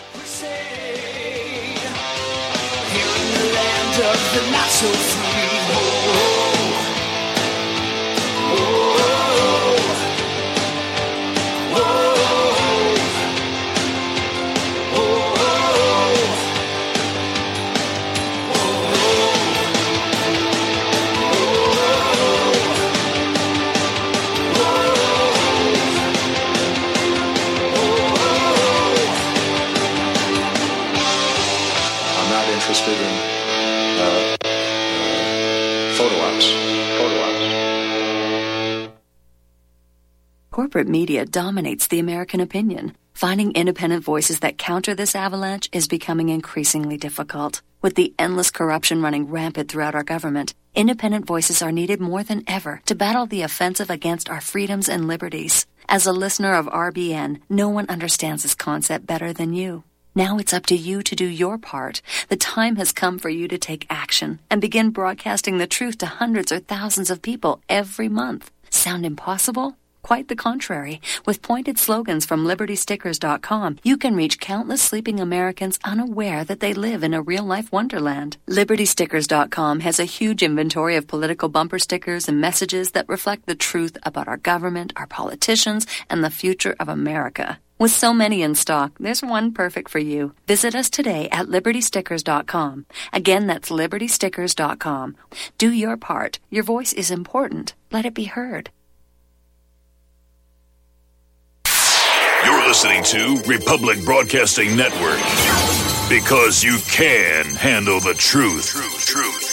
Speaker 5: Interested in uh, uh, photo ops. Photo ops.
Speaker 13: Corporate media dominates the American opinion. Finding independent voices that counter this avalanche is becoming increasingly difficult. With the endless corruption running rampant throughout our government, independent voices are needed more than ever to battle the offensive against our freedoms and liberties. As a listener of R B N, no one understands this concept better than you. Now it's up to you to do your part. The time has come for you to take action and begin broadcasting the truth to hundreds or thousands of people every month. Sound impossible? Quite the contrary. With pointed slogans from Liberty Stickers dot com, you can reach countless sleeping Americans unaware that they live in a real-life wonderland. Liberty Stickers dot com has a huge inventory of political bumper stickers and messages that reflect the truth about our government, our politicians, and the future of America. With so many in stock, there's one perfect for you. Visit us today at Liberty Stickers dot com. Again, that's Liberty Stickers dot com. Do your part. Your voice is important. Let it be heard.
Speaker 22: You're
Speaker 6: listening to Republic Broadcasting Network. Because you can handle the truth. Truth, truth.